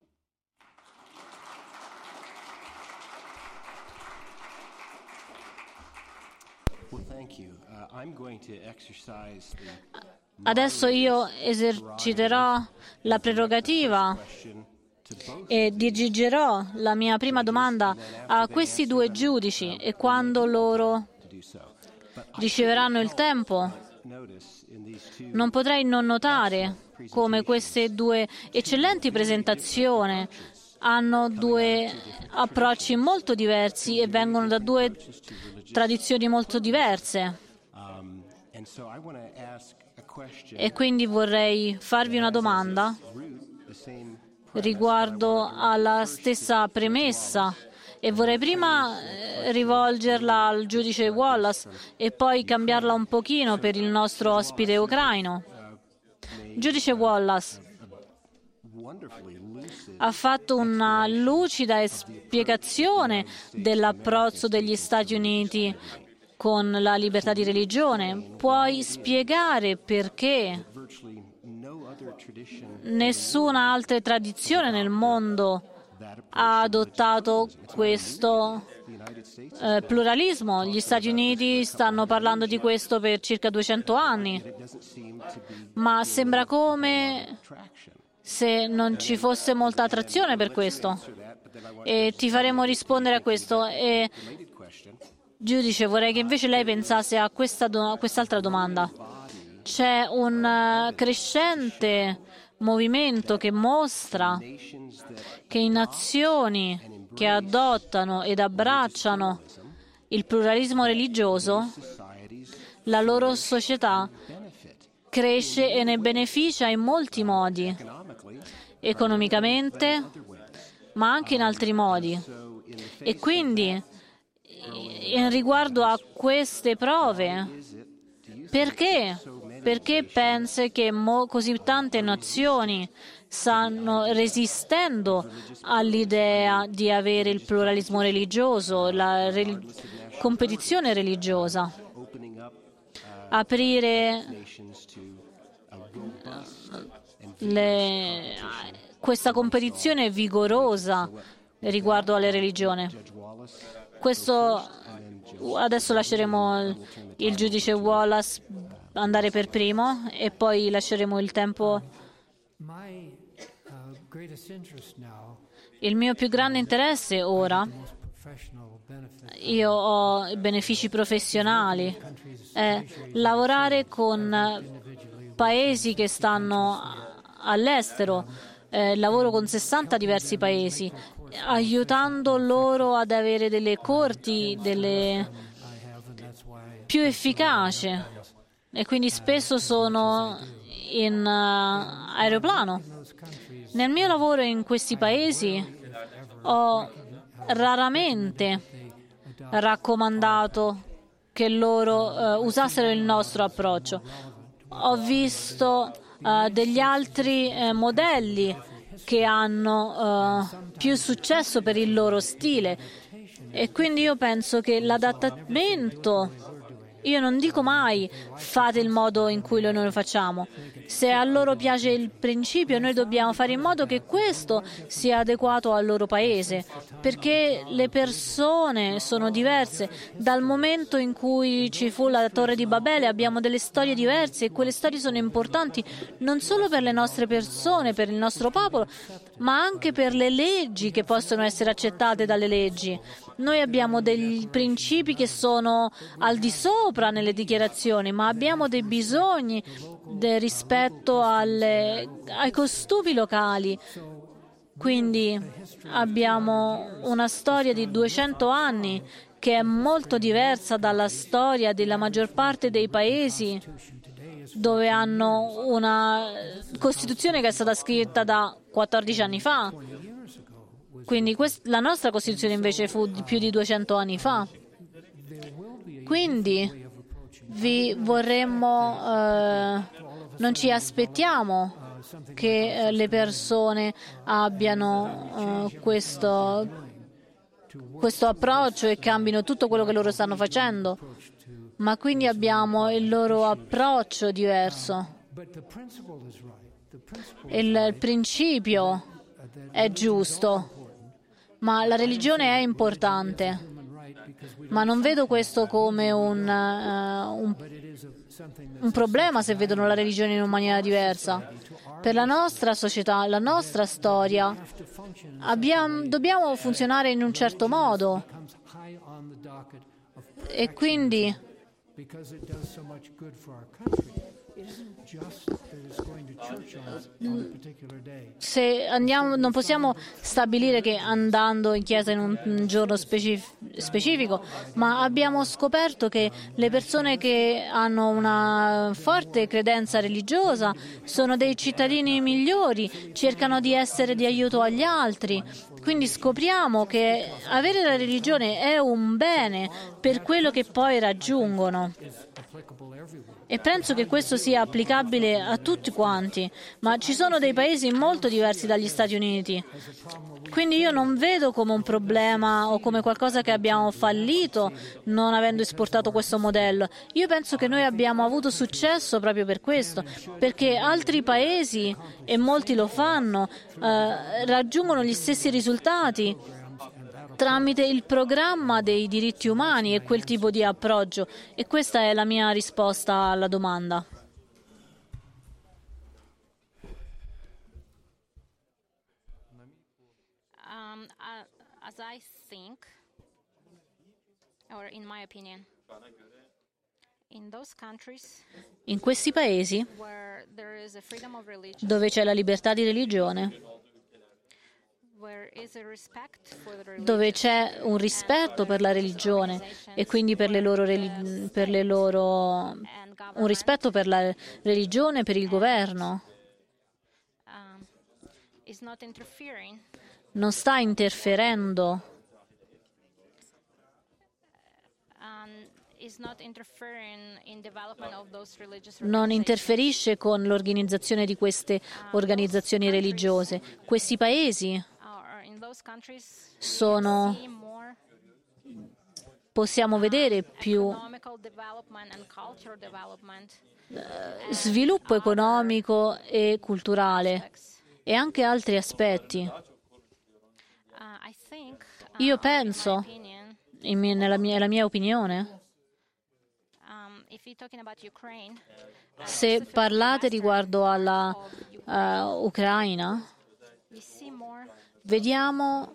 Well, thank you. I'm going to exercise the Adesso io eserciterò la prerogativa e dirigerò la mia prima domanda a questi due giudici, e quando loro riceveranno il tempo Non potrei non notare come queste due eccellenti presentazioni hanno due approcci molto diversi e vengono da due tradizioni molto diverse. E quindi vorrei farvi una domanda riguardo alla stessa premessa e vorrei prima rivolgerla al giudice Wallace e poi cambiarla un pochino per il nostro ospite ucraino. Giudice Wallace ha fatto una lucida spiegazione dell'approccio degli Stati Uniti con la libertà di religione. Puoi spiegare perché nessuna altra tradizione nel mondo ha adottato questo pluralismo? Gli Stati Uniti stanno parlando di questo per circa 200 anni, ma sembra come se non ci fosse molta attrazione per questo. E ti faremo rispondere a questo. E, giudice, vorrei che invece lei pensasse a quest'altra domanda. C'è un crescente movimento che mostra che in nazioni che adottano ed abbracciano il pluralismo religioso, la loro società cresce e ne beneficia in molti modi, economicamente, ma anche in altri modi. E quindi, in riguardo a queste prove, perché pensi che così tante nazioni stanno resistendo all'idea di avere il pluralismo religioso, la competizione religiosa? Aprire questa competizione vigorosa riguardo alle religioni. Questo adesso lasceremo il giudice Wallace andare per primo e poi lasceremo il tempo. Il mio più grande interesse ora, io ho i benefici professionali, è lavorare con paesi che stanno all'estero, lavoro con 60 diversi paesi, aiutando loro ad avere delle corti più efficaci e quindi spesso sono in aeroplano. Nel mio lavoro in questi paesi ho raramente raccomandato che loro usassero il nostro approccio. Ho visto degli altri modelli che hanno più successo per il loro stile e quindi io penso che l'adattamento, io non dico mai fate il modo in cui noi lo facciamo. Se a loro piace il principio, noi dobbiamo fare in modo che questo sia adeguato al loro paese, perché le persone sono diverse. Dal momento in cui ci fu la Torre di Babele abbiamo delle storie diverse e quelle storie sono importanti non solo per le nostre persone, per il nostro popolo, ma anche per le leggi che possono essere accettate dalle leggi. Noi abbiamo dei principi che sono al di sopra nelle dichiarazioni, ma abbiamo dei bisogni rispetto ai costumi locali. Quindi abbiamo una storia di 200 anni che è molto diversa dalla storia della maggior parte dei paesi dove hanno una Costituzione che è stata scritta da 14 anni fa. Quindi la nostra Costituzione invece fu di più di 200 anni fa. Quindi vi vorremmo, non ci aspettiamo che le persone abbiano questo approccio e cambino tutto quello che loro stanno facendo, ma quindi abbiamo il loro approccio diverso. Il principio è giusto, ma la religione è importante. Ma non vedo questo come un problema se vedono la religione in una maniera diversa. Per la nostra società, la nostra storia, dobbiamo funzionare in un certo modo. E quindi because it does so much good for our country. It isn't just that it's going to church on a particular day. Se andiamo, non possiamo stabilire che andando in chiesa in un giorno specifico, ma abbiamo scoperto che le persone che hanno una forte credenza religiosa sono dei cittadini migliori, cercano di essere di aiuto agli altri. Quindi scopriamo che avere la religione è un bene per quello che poi raggiungono. E penso che questo sia applicabile a tutti quanti, ma ci sono dei paesi molto diversi dagli Stati Uniti. Quindi io non vedo come un problema o come qualcosa che abbiamo fallito non avendo esportato questo modello. Io penso che noi abbiamo avuto successo proprio per questo, perché altri paesi, e molti lo fanno, raggiungono gli stessi risultati tramite il programma dei diritti umani e quel tipo di approccio. E questa è la mia risposta alla domanda. As I think, or in my opinion, in those countries In questi paesi where there is a freedom of religion, dove c'è la libertà di religione, where is a respect for the religion, dove c'è un rispetto per la religione e quindi per le loro un rispetto per la religione, per il governo, is not interfering, non sta interferendo, is not interfering in development of those religious non organizations. interferisce con l'organizzazione di queste organizzazioni religiose. Questi paesi Or in those countries, sono, see more possiamo vedere più economical development and cultural development sviluppo economico e culturale aspects. e anche altri aspetti. I think, Io in penso, my opinion, nella mia opinione, if you're talking about Ukraine, se parlate riguardo alla Ucraina, you see more vediamo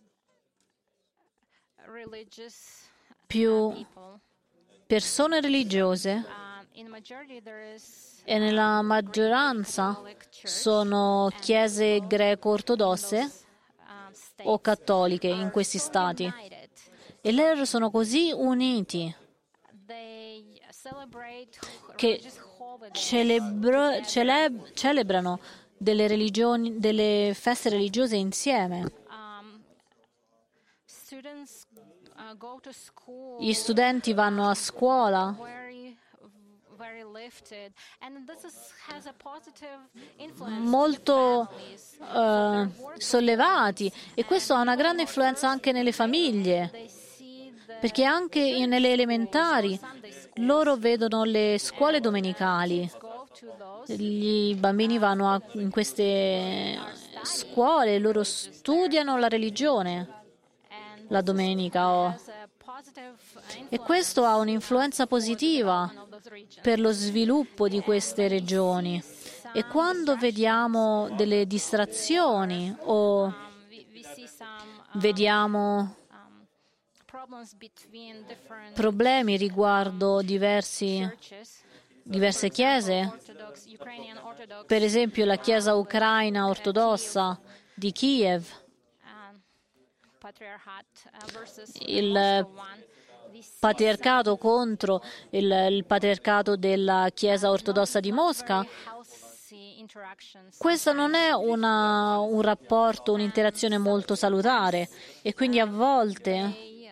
religious più people. persone religiose In majority there is e nella maggioranza Catholic church sono chiese greco-ortodosse states o cattoliche in questi stati united. e loro sono così uniti They celebrate che religious holidays. celebrano delle feste religiose insieme. Students go to school Gli studenti vanno a scuola very lifted, and has a positive influence molto to the families. sollevati e questo ha una grande influenza anche nelle famiglie, They see the perché anche nelle elementari Sunday school loro vedono le scuole domenicali. go to those I bambini vanno in queste scuole, loro studiano la religione and la domenica has a positive e influence questo ha un'influenza positiva of those regions. per lo sviluppo di queste regioni. E quando vediamo delle distrazioni o We see some vediamo problems between different problemi riguardo churches. diverse chiese, Ukrainian Orthodox per esempio la chiesa ucraina ortodossa di Kiev, patriarchat versus il Moscow one. We see patriarcato contro il patriarcato della chiesa ortodossa di Mosca. very healthy interactions. Questo non è un rapporto, un'interazione molto salutare e quindi a volte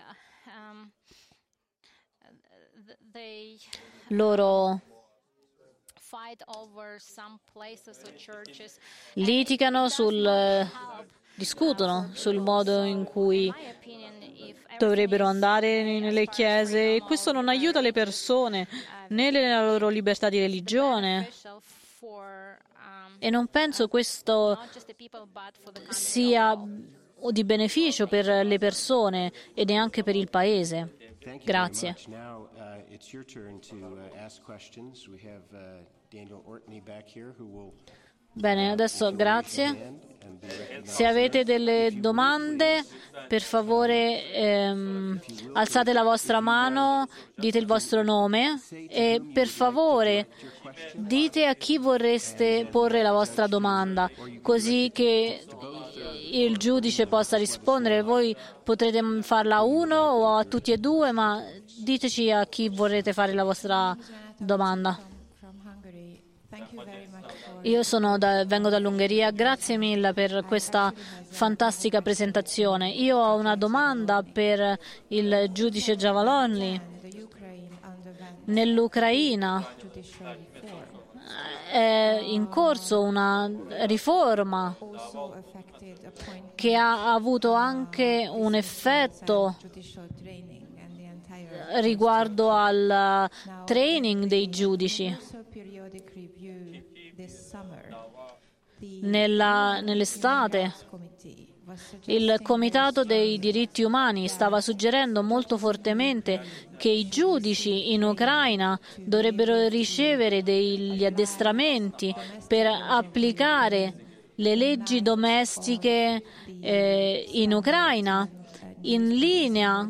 They loro fight over some places or churches. litigano discutono sul modo in cui In my opinion, if dovrebbero andare nelle chiese e questo non aiuta le persone né nella loro libertà di religione beneficial for e non penso questo not just the people but for the country. sia di beneficio per le persone e neanche per il paese. Thank you Grazie. very much. Now it's your turn to ask questions. We have Daniel Ortney back here who will Bene, adesso grazie. Se avete delle domande, per favore alzate la vostra mano, dite il vostro nome e per favore dite a chi vorreste porre la vostra domanda, così che il giudice possa rispondere. Voi potrete farla a uno o a tutti e due, ma diteci a chi vorrete fare la vostra domanda. Io vengo dall'Ungheria, grazie mille per questa fantastica presentazione. Io ho una domanda per il giudice Giavalloni. Nell'Ucraina è in corso una riforma che ha avuto anche un effetto riguardo al training dei giudici. Nell'estate il Comitato dei diritti umani stava suggerendo molto fortemente che i giudici in Ucraina dovrebbero ricevere degli addestramenti per applicare le leggi domestiche in Ucraina in linea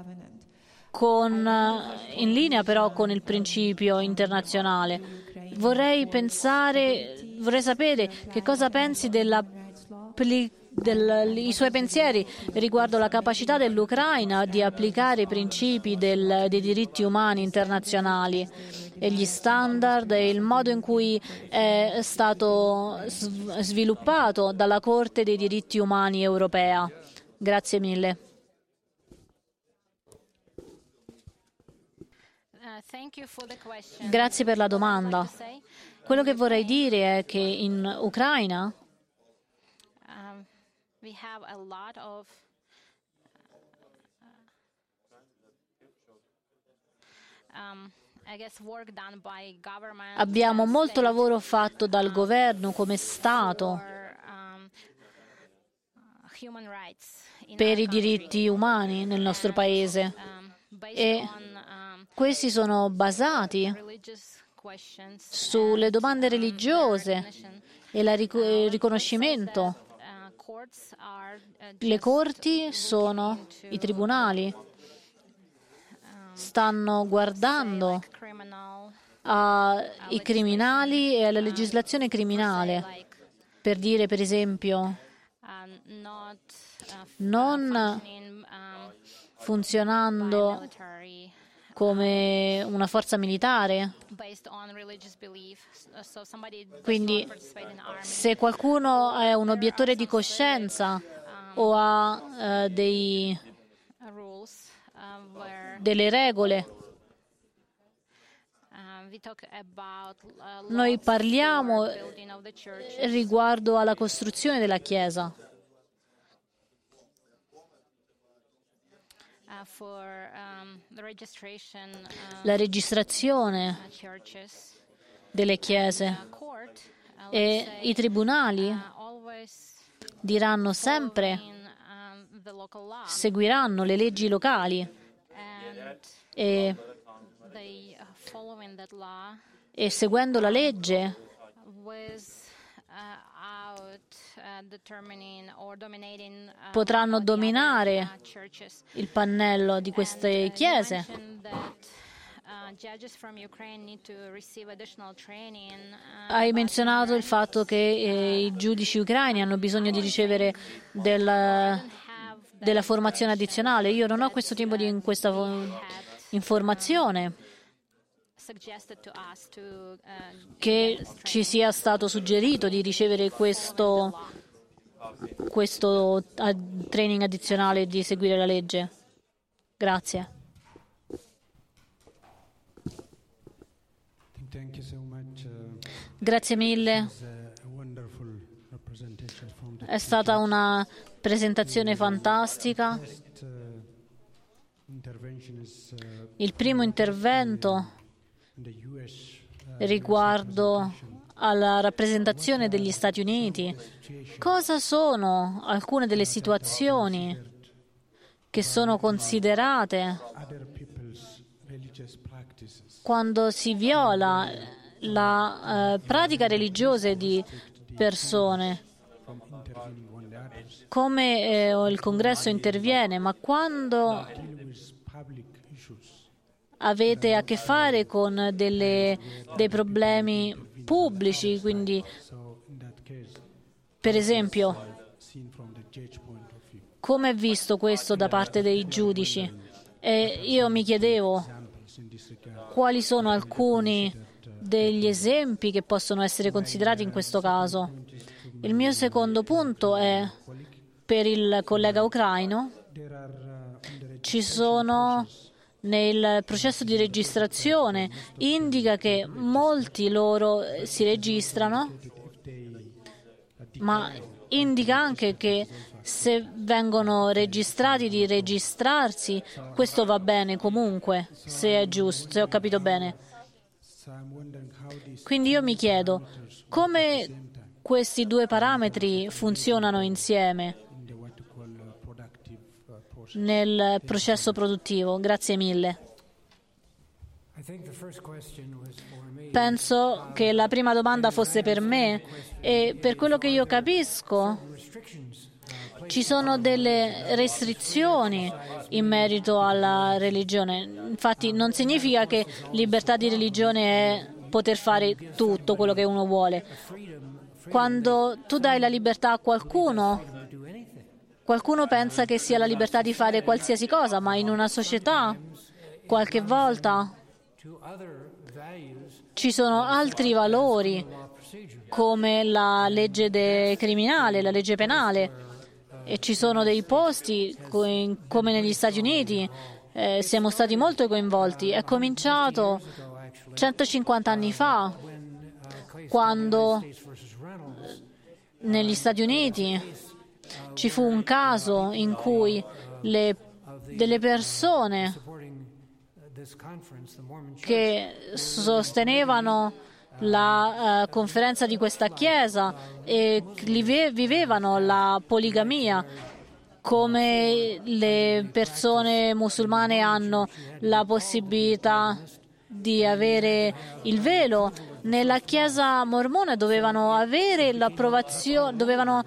però con il principio internazionale. Vorrei sapere che cosa pensi i suoi pensieri riguardo la capacità dell'Ucraina di applicare i principi dei diritti umani internazionali e gli standard e il modo in cui è stato sviluppato dalla Corte dei diritti umani europea. Grazie mille. Grazie per la domanda. Quello che vorrei dire è che in Ucraina abbiamo molto lavoro fatto dal governo come Stato per i diritti umani nel nostro paese e questi sono basati sulle domande religiose e il riconoscimento. Le corti sono i tribunali, stanno guardando ai criminali e alla legislazione criminale, per dire per esempio non funzionando come una forza militare. Quindi se qualcuno è un obiettore di coscienza o ha delle regole, noi parliamo riguardo alla costruzione della Chiesa. La registrazione delle chiese e i tribunali diranno sempre, seguiranno le leggi locali e seguendo la legge potranno dominare il pannello di queste chiese. Hai menzionato il fatto che i giudici ucraini hanno bisogno di ricevere della formazione addizionale. Io non ho questo tipo di informazione che ci sia stato suggerito di ricevere questo training addizionale di seguire la legge. Grazie. Grazie mille. È stata una presentazione fantastica. Il primo intervento riguardo alla rappresentazione degli Stati Uniti. Cosa sono alcune delle situazioni che sono considerate quando si viola la pratica religiosa di persone, come il Congresso interviene, ma quando avete a che fare con dei problemi pubblici, quindi per esempio, come è visto questo da parte dei giudici? E io mi chiedevo quali sono alcuni degli esempi che possono essere considerati in questo caso. Il mio secondo punto è per il collega ucraino. Ci sono nel processo di registrazione, indica che molti loro si registrano, ma indica anche che se vengono registrati di registrarsi, questo va bene comunque, se è giusto, se ho capito bene. Quindi io mi chiedo come questi due parametri funzionano insieme nel processo produttivo. Grazie mille. Penso che la prima domanda fosse per me e per quello che io capisco ci sono delle restrizioni in merito alla religione. Infatti non significa che libertà di religione è poter fare tutto quello che uno vuole. Quando tu dai la libertà a qualcuno pensa che sia la libertà di fare qualsiasi cosa, ma in una società qualche volta ci sono altri valori come la legge criminale, la legge penale, e ci sono dei posti come negli Stati Uniti. Siamo stati molto coinvolti. È cominciato 150 anni fa, quando negli Stati Uniti ci fu un caso in cui delle persone che sostenevano la conferenza di questa chiesa e vivevano la poligamia, come le persone musulmane hanno la possibilità di avere il velo. Nella chiesa mormone dovevano avere l'approvazione, dovevano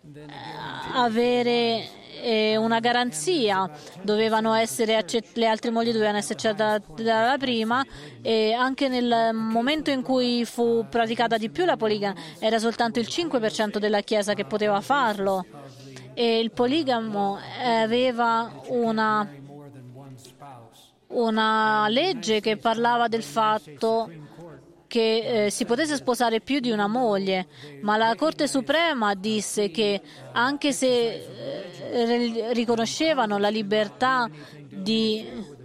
avere una garanzia, dovevano essere le altre mogli dovevano essere accettate dalla prima, e anche nel momento in cui fu praticata di più la poligamia era soltanto il 5% della Chiesa che poteva farlo, e il poligamo aveva una legge che parlava del fatto che si potesse sposare più di una moglie, ma la Corte Suprema disse che anche se riconoscevano la libertà di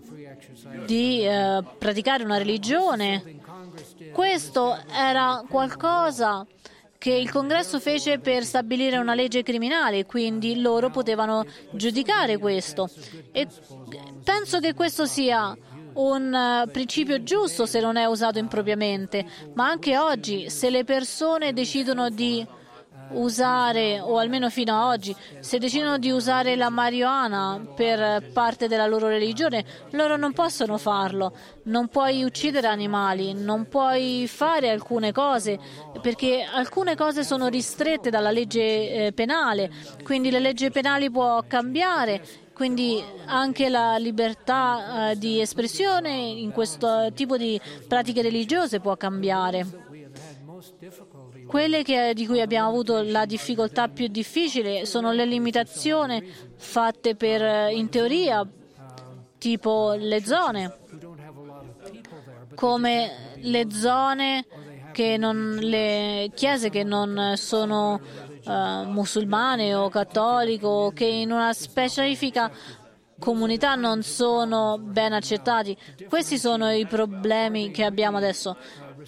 praticare una religione, questo era qualcosa che il Congresso fece per stabilire una legge criminale, quindi loro potevano giudicare questo. E penso che questo sia un principio giusto se non è usato impropriamente, ma anche oggi, se le persone decidono di usare, o almeno fino ad oggi, se decidono di usare la marijuana per parte della loro religione, loro non possono farlo. Non puoi uccidere animali, non puoi fare alcune cose, perché alcune cose sono ristrette dalla legge penale, quindi la legge penale può cambiare. Quindi anche la libertà di espressione in questo tipo di pratiche religiose può cambiare. Quelle di cui abbiamo avuto la difficoltà più difficile sono le limitazioni fatte in teoria, tipo le zone, come le zone le chiese che non sono musulmane o cattolico, che in una specifica comunità non sono ben accettati. Questi sono i problemi che abbiamo adesso.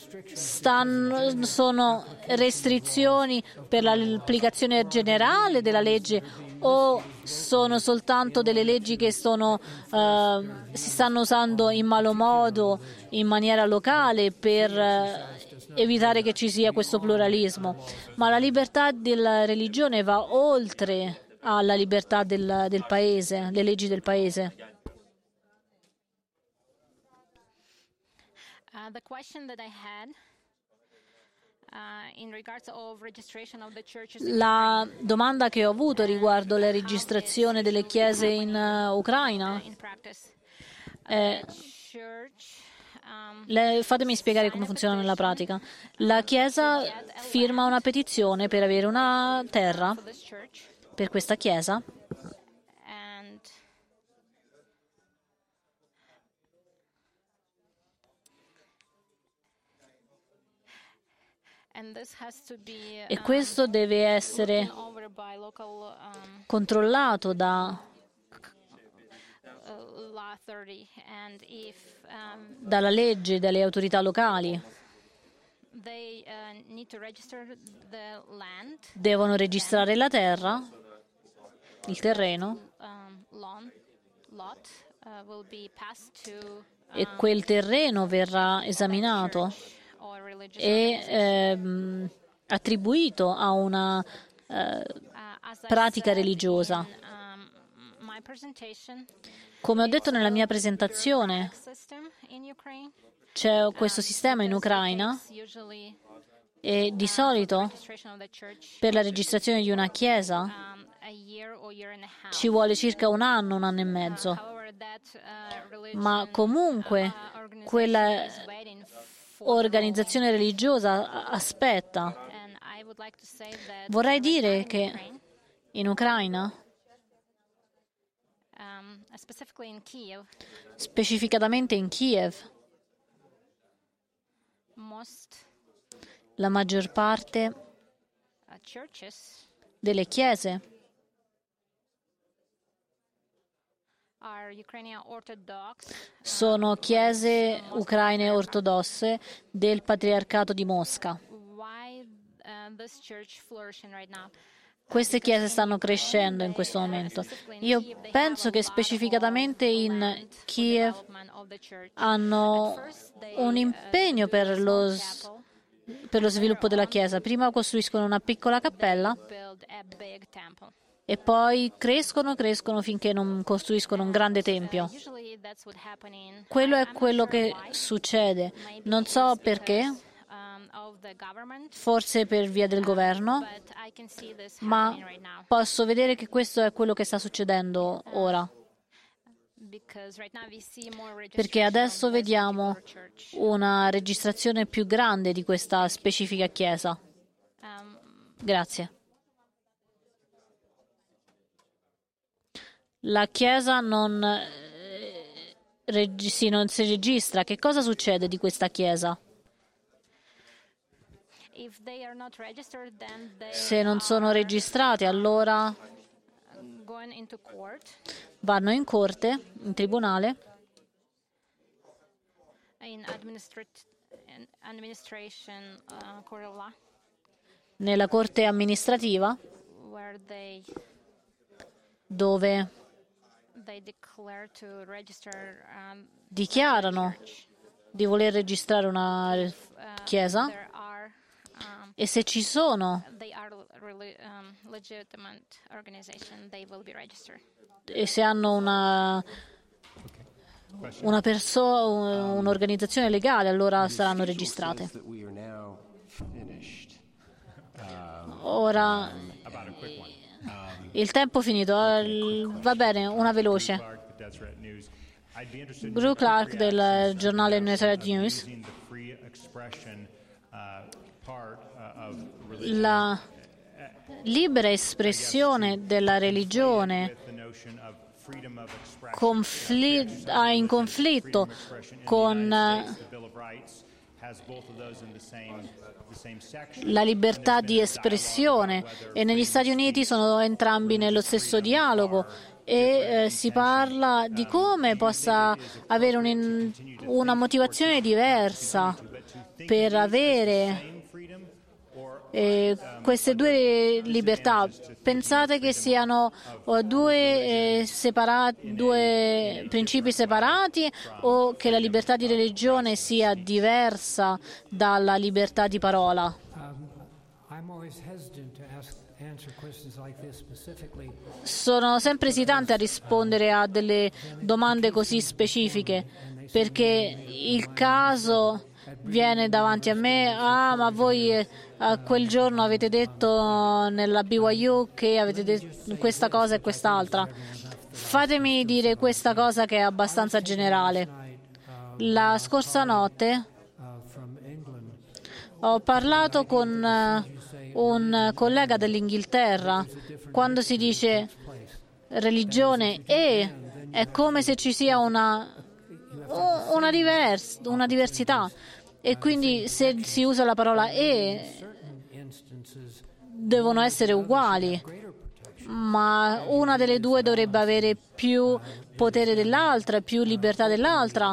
Sono restrizioni per l'applicazione generale della legge, o sono soltanto delle leggi che si stanno usando in malo modo, in maniera locale, per evitare che ci sia questo pluralismo? Ma la libertà della religione va oltre alla libertà del paese, le leggi del paese. The question that I had In regards of registration of the churches La domanda che ho avuto riguardo la registrazione delle chiese in Ucraina, in practice, church fatemi spiegare come funziona nella pratica. La Chiesa firma una petizione per avere una terra for this church, per questa Chiesa and this has to be e questo deve essere taken over by local controllato da law authority, and if dalla legge, dalle autorità locali. they need to register the land, Devono registrare la terra, il terreno, lot will be passed to e quel terreno verrà esaminato or religious e attribuito a una as I pratica said religiosa. in my presentation, Come ho detto nella mia presentazione, system in Ukraine c'è questo sistema in Ucraina usually e di solito registration of the church per la registrazione di una chiesa a year or year and a half. ci vuole circa un anno e mezzo. However, that religion Ma comunque quella is waiting for organizzazione religiosa aspetta. and I would like to say that Vorrei dire in che Ukraine, in Ucraina, specifically in Kiev, specificatamente in Kiev, most la maggior parte churches delle chiese are Ukrainian Orthodox, sono chiese ucraine ortodosse del Patriarcato di Mosca. why this church flourishing right now? Queste chiese stanno crescendo in questo momento. Io penso che specificatamente in Kiev Development of the church. hanno un impegno per lo sviluppo della chiesa. Prima costruiscono una piccola cappella Build a big temple. e poi crescono finché non costruiscono un grande tempio. Usually that's what happening. Quello è I'm not quello sure che why. succede. Maybe Non so it's perché, because, of the government, forse per via del governo, but I can see this ma happening right now. posso vedere che questo è quello che sta succedendo ora. Because right now we see more Perché registration adesso of this vediamo particular church. una registrazione più grande di questa specifica chiesa. Grazie. La chiesa non si registra. Che cosa succede di questa chiesa? If they are not registered, then they Se non sono registrati, allora going into court vanno in corte, in tribunale, in administration court of law, nella corte amministrativa, where dove they declare to register dichiarano di voler registrare una chiesa there are e se ci sono they are really legitimate organization, they will be registered. e se hanno un'organizzazione legale, allora saranno registrate. Ora il tempo è finito. Va bene, una veloce. Drew Clark del giornale Deseret News. La libera espressione della religione in conflitto con la libertà di espressione, e negli Stati Uniti sono entrambi nello stesso dialogo e si parla di come possa avere una motivazione diversa per avere queste due libertà. Pensate che siano due principi separati o che la libertà di religione sia diversa dalla libertà di parola? Sono sempre esitante a rispondere a delle domande così specifiche perché il caso viene davanti a me, ma voi quel giorno avete detto nella BYU che avete detto questa cosa e quest'altra. Fatemi dire questa cosa che è abbastanza generale. La scorsa notte ho parlato con un collega dell'Inghilterra. Quando si dice religione è come se ci sia una diversità, e quindi se si usa la parola devono essere uguali, ma una delle due dovrebbe avere più potere dell'altra, più libertà dell'altra.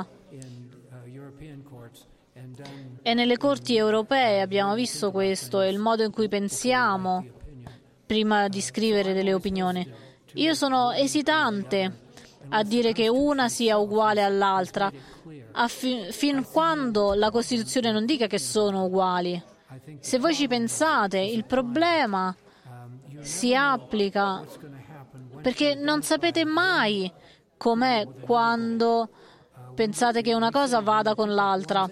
E nelle corti europee abbiamo visto questo e il modo in cui pensiamo prima di scrivere delle opinioni. Io sono esitante a dire che una sia uguale all'altra, fin quando la Costituzione non dica che sono uguali. Se voi ci pensate, il problema si applica perché non sapete mai com'è quando pensate che una cosa vada con l'altra.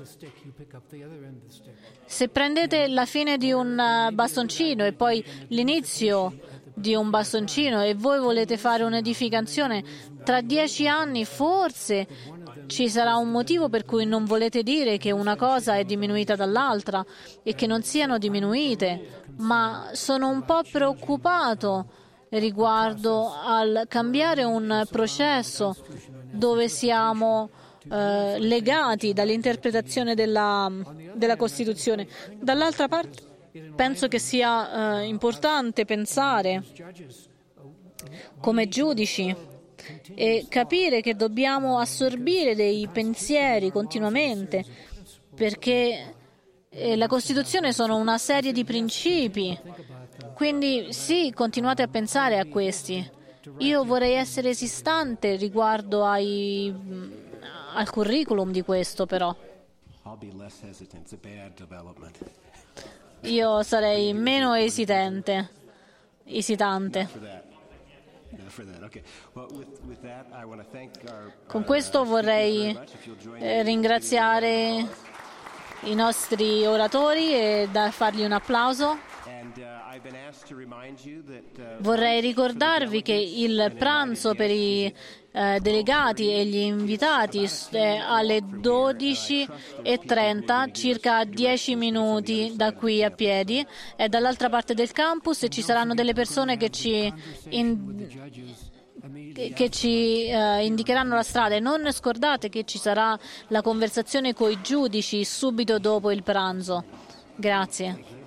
Se prendete la fine di un bastoncino e poi l'inizio di un bastoncino e voi volete fare un'edificazione, tra 10 anni forse ci sarà un motivo per cui non volete dire che una cosa è diminuita dall'altra e che non siano diminuite, ma sono un po' preoccupato riguardo al cambiare un processo dove siamo legati dall'interpretazione della Costituzione. Dall'altra parte, penso che sia importante pensare come giudici e capire che dobbiamo assorbire dei pensieri continuamente, perché la Costituzione sono una serie di principi. Quindi sì, continuate a pensare a questi. Io vorrei essere esistente riguardo al curriculum di questo, però. Io sarei meno esitante. Con questo vorrei ringraziare i nostri oratori e fargli un applauso. Vorrei ricordarvi che il pranzo per i delegati e gli invitati è alle 12:30, circa 10 minuti da qui a piedi, è dall'altra parte del campus e ci saranno delle persone che ci indicheranno la strada. E non scordate che ci sarà la conversazione con i giudici subito dopo il pranzo. Grazie.